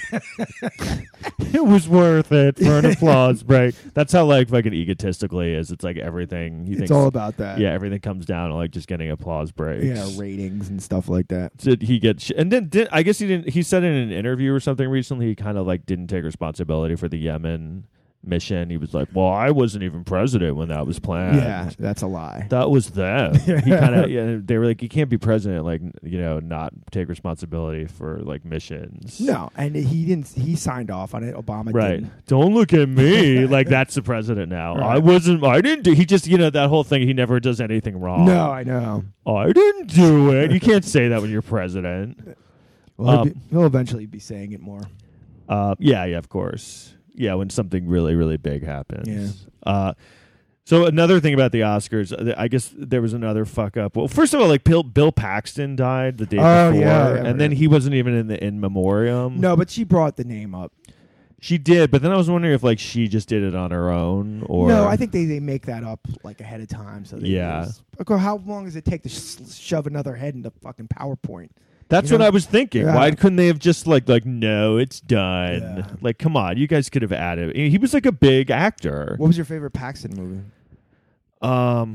It was worth it for an applause break. That's how fucking egotistically is. It's like everything he It's thinks. all about that. Yeah, everything comes down to just getting applause breaks. Yeah, ratings and stuff like that. Did he get and then I guess he didn't. He said in an interview or something recently he kind of didn't take responsibility for the Yemen mission. He was like, "Well, I wasn't even president when that was planned." Yeah, that's a lie. That was them. He kind of they were like, "You can't be president, not take responsibility for missions." No, and he didn't. He signed off on it. Obama Right. didn't. Don't look at me like that's the president now. Right. I wasn't. I didn't do. He just that whole thing. He never does anything wrong. No, I know. I didn't do it. You can't say that when you're president. Well, he'll eventually be saying it more. Yeah, of course. Yeah, when something really, really big happens. Yeah. So another thing about the Oscars, I guess there was another fuck up. Well, first of all, Bill Paxton died the day before, yeah, and then he wasn't even in the in memoriam. No, but she brought the name up. She did, but then I was wondering if she just did it on her own or No, I think they make that up ahead of time. So Yeah. How long does it take to shove another head into fucking PowerPoint? That's You know? what I was thinking. Yeah. Why couldn't they have just no, it's done. Yeah. Come on, you guys could have added. He was a big actor. What was your favorite Paxton movie? I'm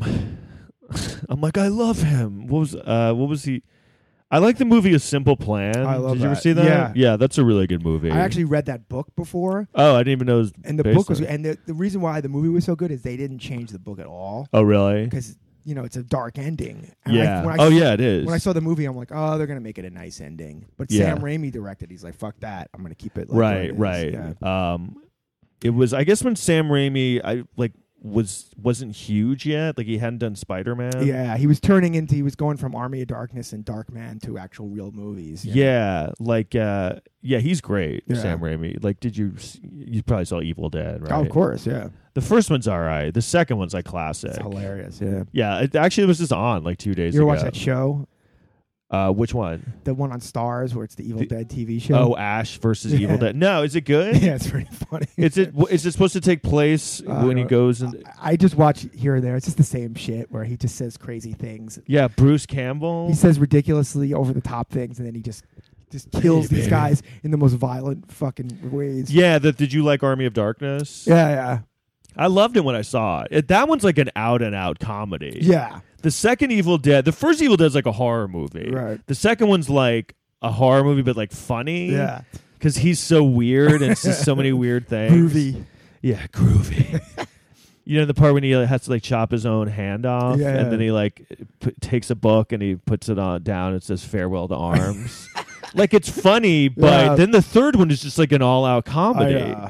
I love him. What was he? I like the movie A Simple Plan. I love Did you ever that. see that? Yeah. That's a really good movie. I actually read that book before, Oh, I didn't even know it was and the based book was, on- and the reason why the movie was so good is they didn't change the book at all Oh, really? because it's a dark ending. And Yeah. when I Yeah, it is. When I saw the movie, I'm like, oh, they're gonna make it a nice ending. But Yeah. Sam Raimi directed. He's like, fuck that. I'm gonna keep it. Right. Yeah. It was, I guess, when Sam Raimi, wasn't huge yet. He hadn't done Spider-Man. Yeah, he was going from Army of Darkness and Darkman to actual real movies. Yeah, he's great, Yeah. Sam Raimi. You probably saw Evil Dead, right? Oh, of course, yeah. The first one's all right. The second one's classic. It's hilarious, yeah. Yeah, it actually was just on 2 days You ever ago. watch that show? Which one? The one on Stars where it's the Evil Dead TV show? Oh, Ash versus Yeah. Evil Dead. No, is it good? Yeah, it's pretty funny. Is it supposed to take place when he goes and? I just watch here and there. It's just the same shit where he just says crazy things. Yeah, Bruce Campbell. He says ridiculously over the top things, and then he just kills these guys in the most violent fucking ways. Yeah, did you like Army of Darkness? Yeah. I loved it when I saw it. That one's like an out and out comedy. Yeah. The second Evil Dead, the first Evil Dead's like a horror movie. Right. The second one's like a horror movie, but like funny. Yeah. Because he's so weird and it's just so many weird things. Groovy. Yeah, groovy. You know the part when he has to like chop his own hand off, Yeah. and then he like takes a book and he puts it on down. It says "Farewell to Arms." Like it's funny, but Yeah. then the third one is just like an all-out comedy.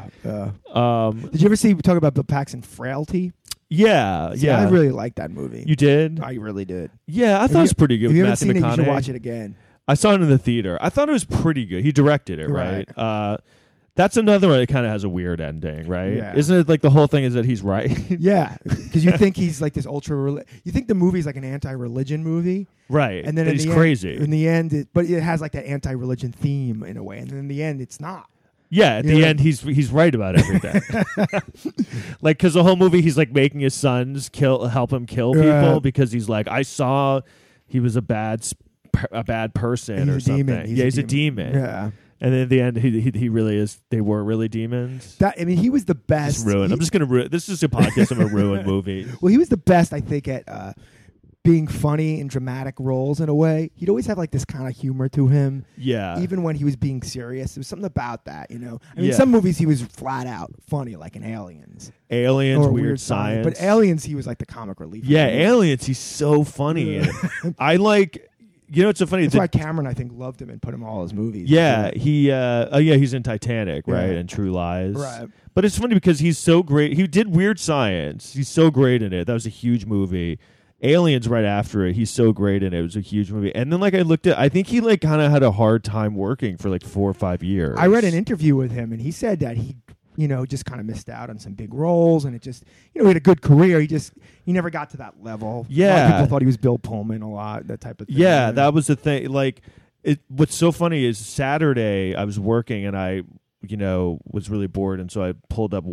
Did you ever talk about Bill Paxton Frailty? Yeah, See, yeah. I really liked that movie. You did? I really did. Yeah, I thought it was pretty good. If you with haven't Matthew seen it, you should McConaughey. watch it again. I saw it in the theater. I thought it was pretty good. He directed it, right? That's another one that kind of has a weird ending, right? Yeah. Isn't it like the whole thing is that he's right? Yeah, because you think he's like this you think the movie's like an anti-religion movie, Right. and then that in he's the crazy. End, in the end, but it has like that anti-religion theme in a way, and then in the end, it's not. Yeah, at the end, he's right about everything. Like, because the whole movie, he's like making his sons help him kill people because he's like, I saw he was a bad person or something. Demon. He's a demon. Yeah. And then at the end, he really is. They were really demons. He was the best. Just ruin. I'm just gonna ruin. This is a podcast of a ruined movie. Well, he was the best, I think, at being funny in dramatic roles in a way. He'd always have like this kind of humor to him. Yeah. Even when he was being serious, there was something about that, you know. I mean, Yeah. some movies he was flat out funny, like in Aliens. Aliens, Or Weird Science. But Aliens, he was like the comic relief. Yeah, Aliens. He's so funny. in it. I like. You know, it's so funny. That's why Cameron, I think, loved him and put him in all his movies. Yeah, he's in Titanic, right, Yeah. and True Lies. Right. But it's funny because he's so great. He did Weird Science. He's so great in it. That was a huge movie. Aliens right after it. He's so great in it. It was a huge movie. And then I think he like kind of had a hard time working for like 4 or 5 years. I read an interview with him, and he said that he, just kind of missed out on some big roles, and it just, he had a good career. He never got to that level. Yeah. A lot of people thought he was Bill Pullman a lot, that type of thing. Yeah, that was the thing. Like, what's so funny is Saturday I was working and I, was really bored, and so I pulled up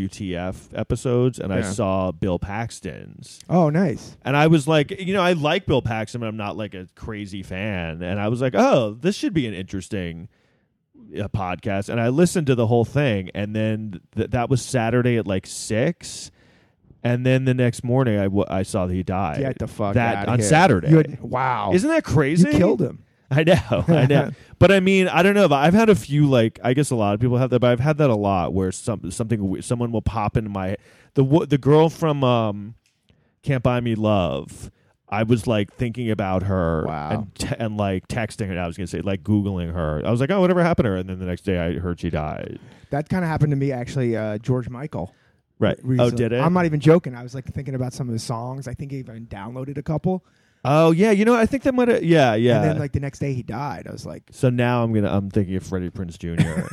WTF episodes and I saw Bill Paxton's. Oh, nice. And I was like, I like Bill Paxton, but I'm not like a crazy fan. And I was like, oh, this should be an interesting podcast. And I listened to the whole thing, and then that was Saturday at like 6. And then the next morning, I saw that he died. Get the fuck that out on here. Saturday. Wow. Isn't that crazy? You killed him. I know. But I mean, I don't know. But I've had a few, I guess a lot of people have that, but I've had that a lot where someone will pop into my the girl from Can't Buy Me Love. I was like thinking about her and like texting her. I was gonna say like Googling her. I was like, oh, whatever happened to her? And then the next day I heard she died. That kind of happened to me actually. George Michael. Right. Recently. Oh, did it? I'm not even joking. I was like thinking about some of his songs. I think I even downloaded a couple. Oh yeah, I think that might have. Yeah. And then like the next day he died. I was like, so now I'm thinking of Freddie Prinze Jr.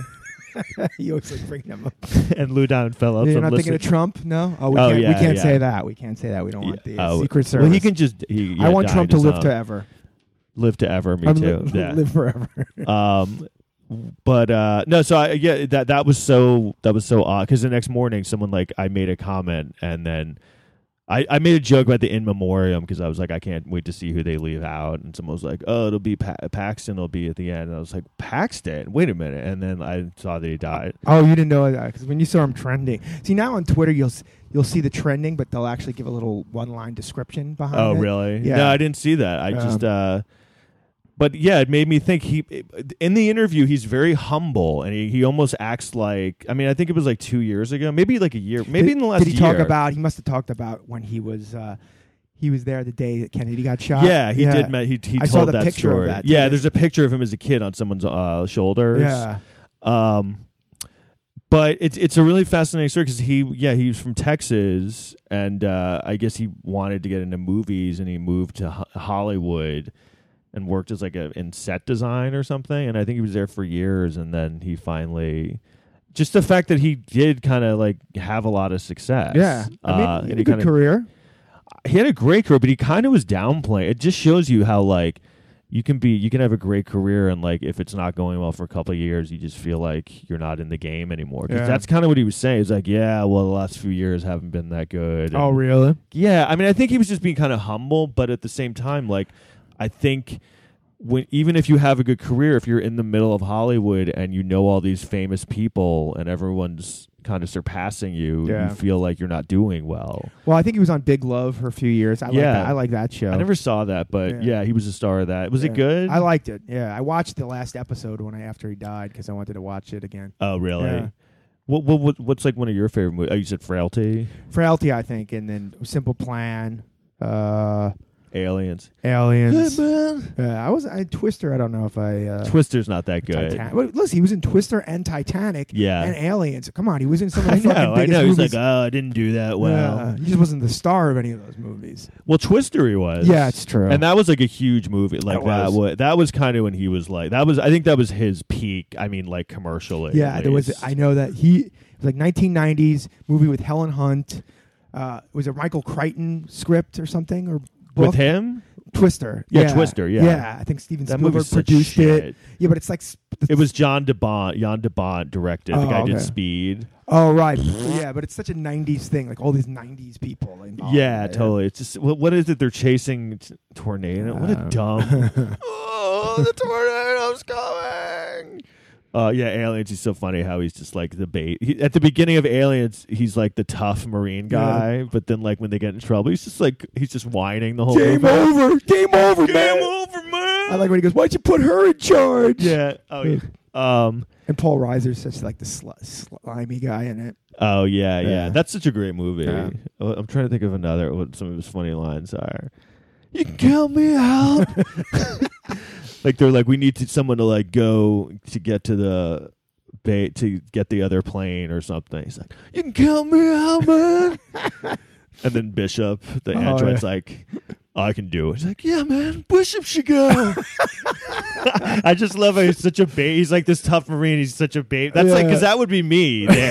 you always like bringing him up. and Lou Diamond Phillips. You're not thinking of Trump? No. Oh, we can't say that. We can't say that. We don't want the Secret Service. Well, he can just. I want Trump to live forever. Live to ever. Me too. Live forever. But no. So that was so odd because the next morning someone I made a comment and then. I made a joke about the in memoriam because I was like, I can't wait to see who they leave out. And someone was like, oh, it'll be Paxton will be at the end. And I was like, Paxton? Wait a minute. And then I saw that he died. Oh, you didn't know that because when you saw him trending. See, now on Twitter, you'll see the trending, but they'll actually give a little one-line description behind it. Oh, really? Yeah. No, I didn't see that. I just... But yeah, it made me think in the interview, he's very humble and he almost acts like, I mean, I think it was like 2 years ago, maybe like a year, maybe in the last year. Did he must have talked about when he was there the day that Kennedy got shot? Yeah, he did. He I told saw the that picture story. of that. Yeah, there's a picture of him as a kid on someone's shoulders. Yeah. But it's a really fascinating story because he was from Texas and I guess he wanted to get into movies and he moved to Hollywood. And worked as in set design or something, and I think he was there for years. And then he finally, just the fact that he did kind of have a lot of success. Yeah, I mean, he had a good career. He had a great career, but he kind of was downplaying. It just shows you how you can have a great career, and if it's not going well for a couple of years, you just feel like you're not in the game anymore. Because that's kind of what he was saying. It's like, yeah, well, the last few years haven't been that good. Oh, really? Yeah, I mean, I think he was just being kind of humble, but at the same time, I think even if you have a good career, if you're in the middle of Hollywood and you know all these famous people and everyone's kind of surpassing you, Yeah. you feel like you're not doing well. Well, I think he was on Big Love for a few years. Yeah. I like that show. I never saw that, but Yeah. yeah, he was a star of that. Was it Yeah. good? I liked it. Yeah, I watched the last episode after he died because I wanted to watch it again. Oh, really? Yeah. What's like one of your favorite movies? Oh, you said Frailty, Frailty, I think, and then Simple Plan, Aliens. Aliens. man. Twister. I don't know if I. Twister's not that good. Titanic. Well, listen, he was in Twister and Titanic. Yeah. And Aliens. Come on, he was in some of the I fucking know. I biggest know. He's movies. like, oh, I didn't do that well. Yeah, he just wasn't the star of any of those movies. Well, Twister he was. Yeah, it's true. And that was like a huge movie. Like It that was kind of when he was like I think that was his peak. I mean, like commercially. Yeah, at there was. least. I know that it was like 1990s movie with Helen Hunt. It was a Michael Crichton script or something or book. With him. Twister. Yeah, Twister, yeah. Yeah, I think Steven That Spielberg movie's such produced shit. it. Yeah, but it's like It was Jan de Bont directed. The Oh, guy did okay. Speed. Oh right, yeah, but it's such a '90s thing, like all these '90s people involved. Yeah, totally. It's just what is it? They're chasing tornado. What a dumb. Oh, the tornado's coming. Yeah, Aliens. He's so funny how he's just like the bait. At the beginning of Aliens, he's like the tough Marine guy, but then like when they get in trouble, he's just whining the whole Game movie. over, game over, Game man. over, man. I like when he goes, "Why'd you put her in charge?" Yeah. Oh yeah. And Paul Reiser's such like the slimy guy in it. Oh yeah, yeah. Yeah. That's such a great movie. Yeah. I'm trying to think of another. What some of his funny lines are. You can count me out. Like they're like, we need someone to like go to get to the bait to get the other plane or something. He's like, you can count me out, man. And then Bishop, the android's like, I can do it. He's like, yeah, man, Bishop should go. I just love how he's such a bait. He's like this tough Marine. He's such a bait. That's like, because that would be me there.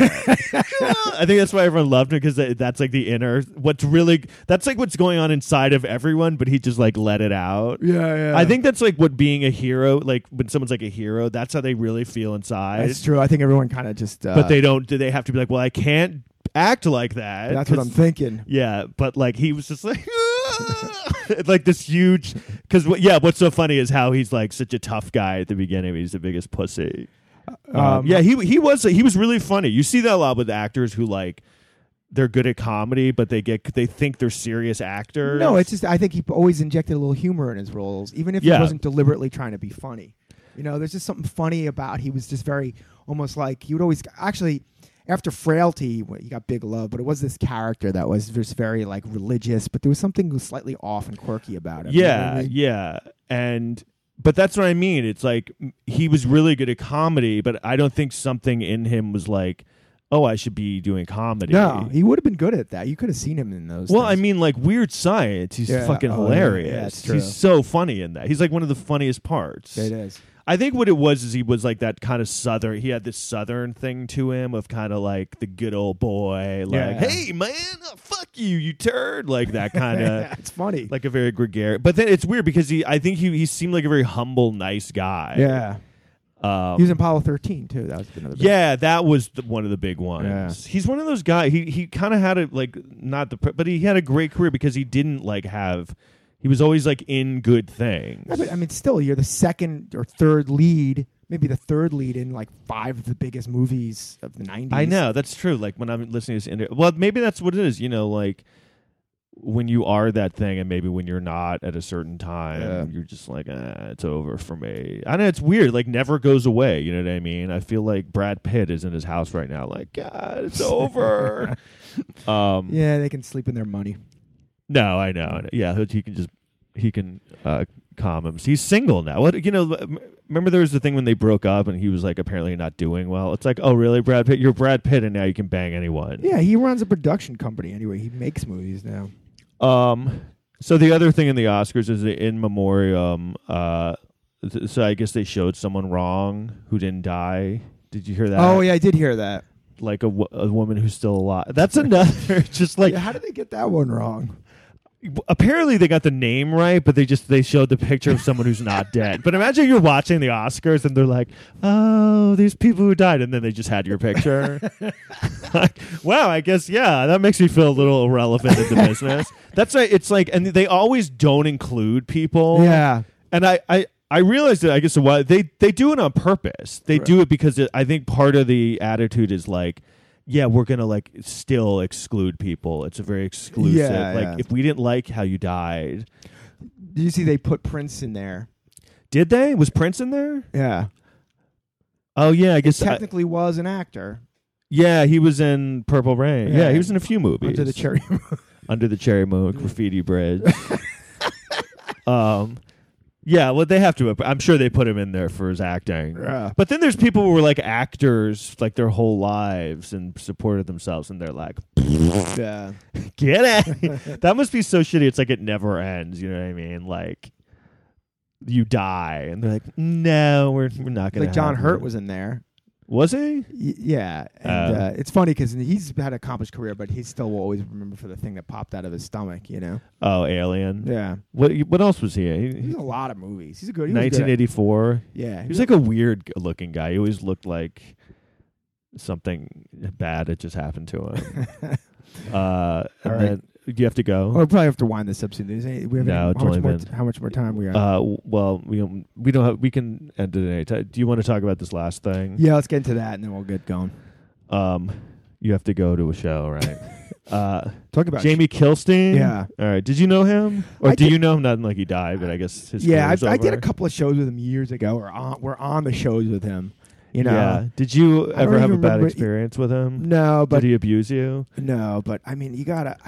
I think that's why everyone loved him, because that's like the inner, that's like what's going on inside of everyone, but he just like let it out. Yeah. I think that's like what being a hero, like when someone's like a hero, that's how they really feel inside. That's true. I think everyone kind of just. But they don't, do they have to be like, well, I can't act like that. That's what I'm thinking. Yeah, but like he was just like like this huge, because what's so funny is how he's like such a tough guy at the beginning. He's the biggest pussy. Yeah, he was really funny. You see that a lot with actors who like they're good at comedy, but they think they're serious actors. No, it's just I think he always injected a little humor in his roles, even if he wasn't deliberately trying to be funny. You know, there's just something funny about. He was just very almost like he would always actually. After Frailty, you got Big Love, but it was this character that was just very like religious, but there was something slightly off and quirky about it. Yeah, you know what I mean? yeah, but that's what I mean. It's like he was really good at comedy, but I don't think something in him was like, oh, I should be doing comedy. No, he would have been good at that. You could have seen him in those. Well, things. I mean, like Weird Science, he's fucking yeah. hilarious. Yeah, it's true. He's so funny in that. He's like one of the funniest parts. It is. I think what it was is he was like that kind of southern. He had this southern thing to him of kind of like the good old boy, like, hey man, fuck you, you turd, like that kind of. It's funny, like a very gregarious. But then it's weird because I think he seemed like a very humble, nice guy. Yeah. He was in Apollo 13 too. That was another. Yeah, that was one of the big ones. Yeah. He's one of those guys. He kind of had but he had a great career because he didn't like have. He was always like in good things. Yeah, but, I mean, still, you're the second or third lead, maybe the third lead in like 5 of the biggest movies of the 90s. I know, that's true. Like when I'm listening to this, well, maybe that's what it is. You know, like when you are that thing, and maybe when you're not at a certain time, you're just like, it's over for me. I know it's weird. Like never goes away. You know what I mean? I feel like Brad Pitt is in his house right now. Like, God, it's over. Yeah, they can sleep in their money. No, I know. Yeah, he can calm him. He's single now. What remember there was the thing when they broke up and he was like apparently not doing well. It's like, oh really, Brad Pitt? You're Brad Pitt and now you can bang anyone. Yeah, he runs a production company anyway. He makes movies now. So the other thing in the Oscars is the in memoriam. So I guess they showed someone wrong who didn't die. Did you hear that? Oh yeah, I did hear that. Like a woman who's still alive. That's another. Just like how did they get that one wrong? Apparently they got the name right, but they showed the picture of someone who's not dead. But imagine you're watching the Oscars and they're like, oh, these people who died, and then they just had your picture. Like, wow, I guess that makes me feel a little irrelevant in the business. That's right. It's like, and they always don't include people. Yeah. And I realized that I guess why they do it on purpose. They do it because I think part of the attitude is like, yeah, we're gonna like still exclude people. It's a very exclusive. Yeah, like yeah. if we didn't like how you died, Did you see they put Prince in there? did they? Was Prince in there? Yeah. Oh yeah, I guess. Technically was an actor. Yeah, he was in Purple Rain. Yeah. Yeah, he was in a few movies. Under the cherry. Under the Cherry Moon, Graffiti Bridge. Yeah, well, they have to. I'm sure they put him in there for his acting. Yeah. But then there's people who were like actors like their whole lives and supported themselves, and they're like, Yeah. get it. That must be so shitty. It's like it never ends. You know what I mean? Like you die, and they're like, no, we're not going to. Like John Hurt was in there. Was he? Yeah, and it's funny because he's had an accomplished career, but he still will always remember for the thing that popped out of his stomach. You know? Oh, Alien. Yeah. What else was he? He's in a lot of movies. He's a good. He was good at- 1984. Yeah. He was like a weird looking guy. He always looked like something bad had just happened to him. And right. then you have to go. Well, we'll probably have to wind this up soon. We have No, it's only been- how much more time we got? Well, we don't have. We can end it any time. Do you want to talk about this last thing? Yeah, let's get into that and then we'll get going. You have to go to a show, right? Talk about Jamie Kilstein. Yeah. All right. Did you know him, or I do did- you know him? Not like he died, but I guess his Yeah, career's I did a over. couple of shows with him years ago, or we're on the shows with him. You know? Yeah. Did you I ever don't have a even bad remember- experience with him? No, but Did he abuse you? no, but I mean, you gotta.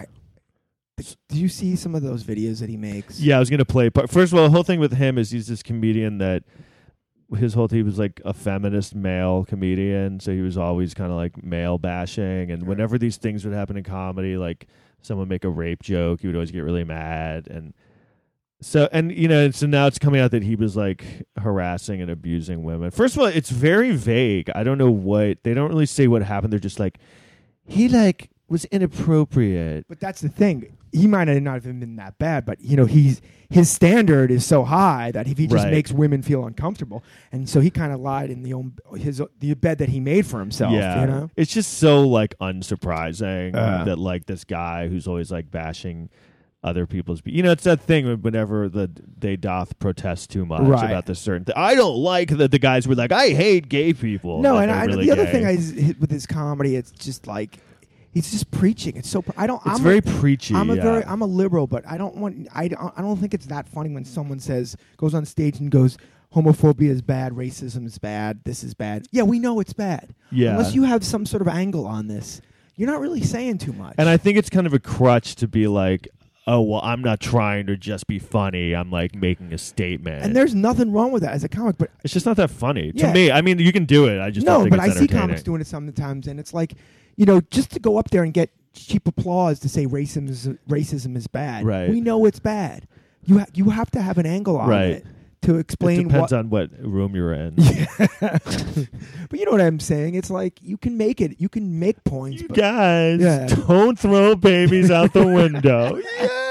Do you see some of those videos that he makes? Yeah, I was gonna play. First of all, the whole thing with him is he's this comedian that he was like a feminist male comedian, so he was always kind of like male bashing. And whenever these things would happen in comedy, like someone make a rape joke, he would always get really mad. And so now it's coming out that he was like harassing and abusing women. First of all, it's very vague. I don't know what they don't really say what happened. They're just like he like was inappropriate. But that's the thing. He might have not even been that bad, but his standard is so high that if he just Right. makes women feel uncomfortable, and so he kind of lied in the bed that he made for himself. Yeah, You know? it's just so like unsurprising Uh. that like this guy who's always like bashing other people's. It's that thing whenever they doth protest too much Right. about this certain thing. I don't like that the guys were like, I hate gay people. No, that and they're really the other gay. thing with his comedy, it's just like he's just preaching. It's so It's very preachy. I'm yeah. I'm a liberal, but I don't think it's that funny when someone goes on stage and goes, homophobia is bad, racism is bad, this is bad. Yeah, we know it's bad. Yeah. Unless you have some sort of angle on this, you're not really saying too much. And I think it's kind of a crutch to be like, oh well, I'm not trying to just be funny. I'm like making a statement. and there's nothing wrong with that as a comic, but it's just not that funny Yeah. to me. I mean, you can do it. I just no, don't think but it's I see entertaining. comics doing it sometimes, and it's like, just to go up there and get cheap applause to say racism is bad. Right. We know it's bad. You have to have an angle on Right. it to explain It depends what. on what room you're in. But you know what I'm saying? It's like you can make it. You can make points. You but guys, Yeah. don't throw babies out the window.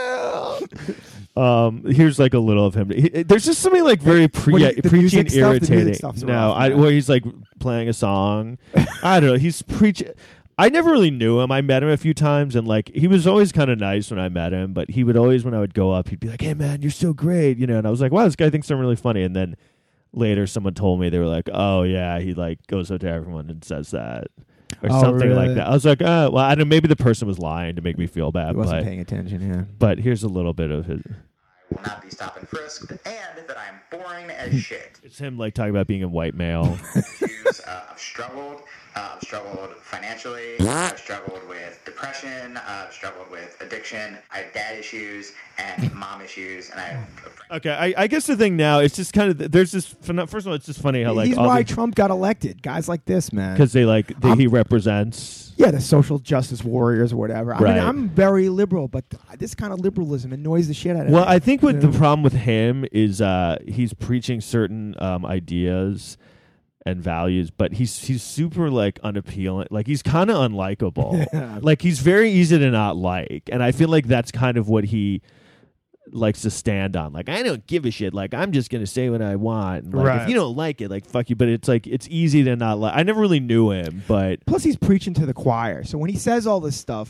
Here's like a little of him. There's just something like very What do you- the preachy music and stuff? The music irritating. stuff's No, rough, yeah. where he's like playing a song. I don't know. He's preaching. I never really knew him. I met him a few times, and like he was always kind of nice when I met him. But he would always, when I would go up, he'd be like, "Hey man, you're so great," And I was like, "Wow, this guy thinks I'm really funny." And then later, someone told me they were like, "Oh yeah, he like goes up to everyone and says that." Or Oh, something like really? that. I was like, well, I don't know. Maybe the person was lying to make me feel I bad. wasn't But, paying attention. Yeah. but here's a little bit of his. Will not be stop and frisked, and that I'm boring as shit. It's him like talking about being a white male. Issues, I've struggled financially. I've struggled with depression. I've struggled with addiction. I have dad issues and mom issues, and I have. Okay, I guess the thing now, it's just kind of there's this. First of all, it's just funny how like He's why Trump got elected. Guys like this, man. because he represents. Yeah, the social justice warriors or whatever. I Right. mean, I'm very liberal, but this kind of liberalism annoys the shit out of me. Well, I think what You the know? problem with him is he's preaching certain ideas and values, but he's super like unappealing. Like he's kind of unlikable. Yeah. Like he's very easy to not like, and I feel like that's kind of what he likes to stand on. Like I don't give a shit. Like I'm just gonna say what I want. And, like, Right. If you don't like it, like fuck you. But it's like it's easy to not like. I never really knew him, but Plus, he's preaching to the choir. So when he says all this stuff,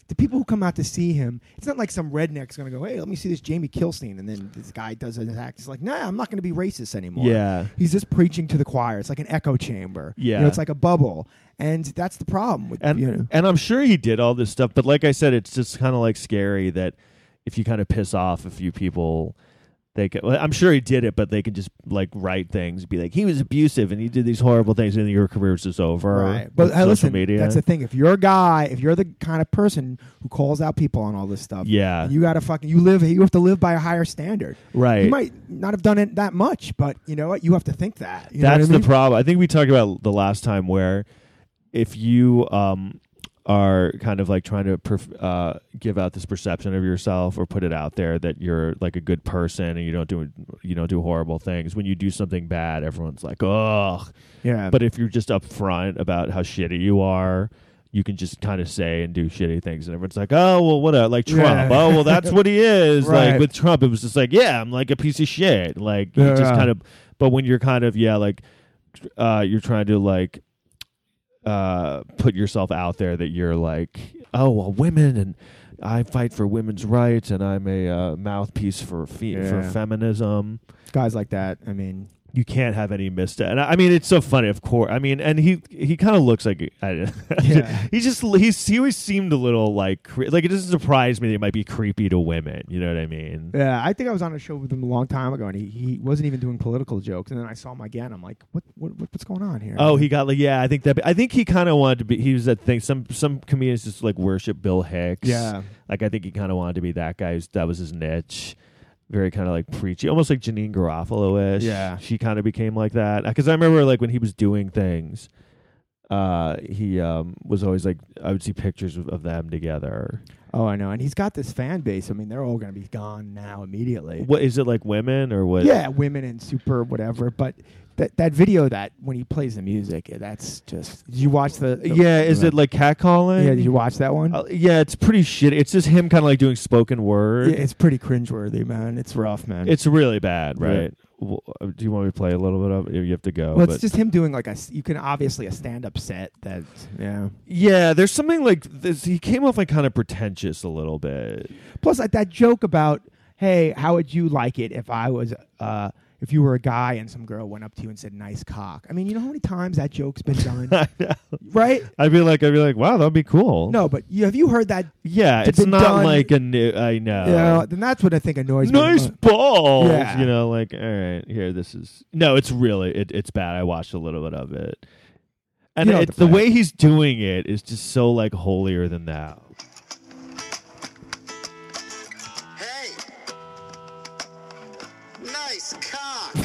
the people who come out to see him, it's not like some redneck's going to go, hey, let me see this Jamie Kilstein, and then this guy does an act. It's like, nah, I'm not going to be racist anymore. Yeah. He's just preaching to the choir. It's like an echo chamber. Yeah. It's like a bubble, and that's the problem with And I'm sure he did all this stuff, but like I said, it's just kind of like scary that if you kind of piss off a few people, I'm sure he did it, but they could just like write things, be like, he was abusive and he did these horrible things, and your career's just over. Right. But social listen, media. that's the thing. If you're a guy, if you're the kind of person who calls out people on all this stuff, Yeah. you gotta you have to live by a higher standard. Right. You might not have done it that much, but you know what? You have to think that. You know That's what I mean? the problem. I think we talked about the last time where if you are kind of like trying to give out this perception of yourself or put it out there that you're like a good person and you don't do horrible things, when you do something bad, everyone's like, oh. Yeah. But if you're just upfront about how shitty you are, you can just kind of say and do shitty things, and everyone's like, oh, well, what? Like Trump. Yeah. Oh, well, that's what he is. Right. Like with Trump, it was just like, yeah, I'm like a piece of shit. Like you just kind of. But when you're kind of you're trying to like put yourself out there that you're like, oh, well, women, and I fight for women's rights, and I'm a mouthpiece for feminism. Guys like that. I mean, You can't have any misstep. And I mean, it's so funny, of course. I mean, and he kind of looks like he always seemed a little like it doesn't surprise me that he might be creepy to women. You know what I mean? yeah, I think I was on a show with him a long time ago, and he wasn't even doing political jokes. And then I saw him again. I'm like, what's going on here? Oh, he got like I think he kind of wanted to be. He was that thing. Some comedians just like worship Bill Hicks. Yeah, like I think he kind of wanted to be that guy. That was his niche. Very kind of like preachy, almost like Janine Garofalo-ish. Yeah. She kind of became like that. Because I remember like when he was doing things, he was always like, I would see pictures of them together. Oh, I know. And he's got this fan base. I mean, they're all going to be gone now immediately. What is it, like women or what? Yeah, women and super whatever. But that video that when he plays the music, that's just. Did you watch the Yeah, is it like catcalling? Yeah, did you watch that one? Yeah, it's pretty shitty. It's just him kind of like doing spoken word. Yeah, it's pretty cringeworthy, man. It's rough, man. It's really bad, right? Yeah. Well, do you want me to play a little bit of it? You have to go. Well, it's just him doing like a stand-up set. Yeah, there's something like this. He came off like kind of pretentious a little bit. Plus, like that joke about, hey, how would you like it if I was, if you were a guy and some girl went up to you and said, nice cock? I mean, you know how many times that joke's been done? I know. Right? I'd be like, wow, that'd be cool. No, but have you heard that? Yeah, it's been not done? like a new. I know. Yeah, then that's what I think annoys me. Nice balls. Yeah. You know, like, all right, here, this is. No, it's really, it's bad. I watched a little bit of it. And You don't have to the play way he's doing it is just so like holier than thou. Hey! Nice cock!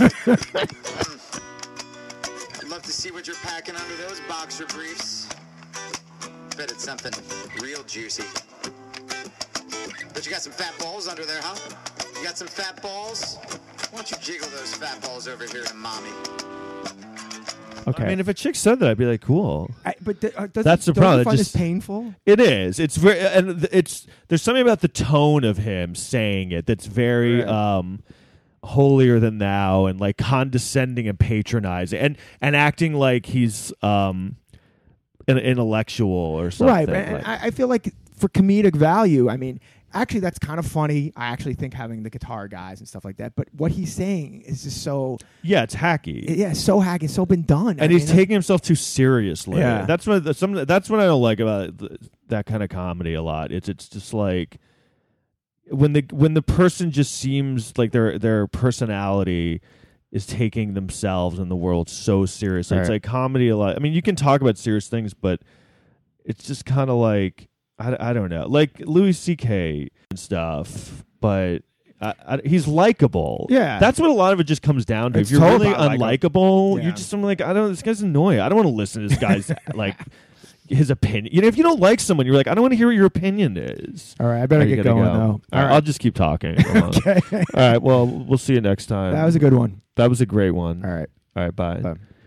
I'd love to see what you're packing under those boxer briefs. Bet it's something real juicy. Bet you got some fat balls under there, huh? You got some fat balls? Why don't you jiggle those fat balls over here to mommy? Okay. I mean, if a chick said that, I'd be like, cool. But That's the don't problem. you find Just- this painful? It is. It's very, and there's something about the tone of him saying it that's very holier than thou and like condescending and patronizing and acting like he's an intellectual or something. Right, and I feel like for comedic value, I mean, actually that's kind of funny. I actually think having the guitar guys and stuff like that. But what he's saying is just so yeah, it's hacky. so hacky. It's so been done, And he's taking himself too seriously. Yeah. That's what that's what I don't like about that kind of comedy a lot. It's just like when the person just seems like their personality is taking themselves and the world so seriously. Right. It's like comedy a lot. I mean, you can talk about serious things, but it's just kind of like I don't know, like Louis C.K. and stuff, but. He's likable. Yeah. That's what a lot of it just comes down to. It's if you're totally really about unlikable, Yeah. you're just like, this guy's annoying. I don't want to listen to this guy's like his opinion. You know, if you don't like someone, you're like, I don't want to hear what your opinion is. All right, I better You get gotta going go. though. All right, I'll just keep talking. Okay. All right. Well, we'll see you next time. That was a good one. That was a great one. All right. All right. Bye. Bye.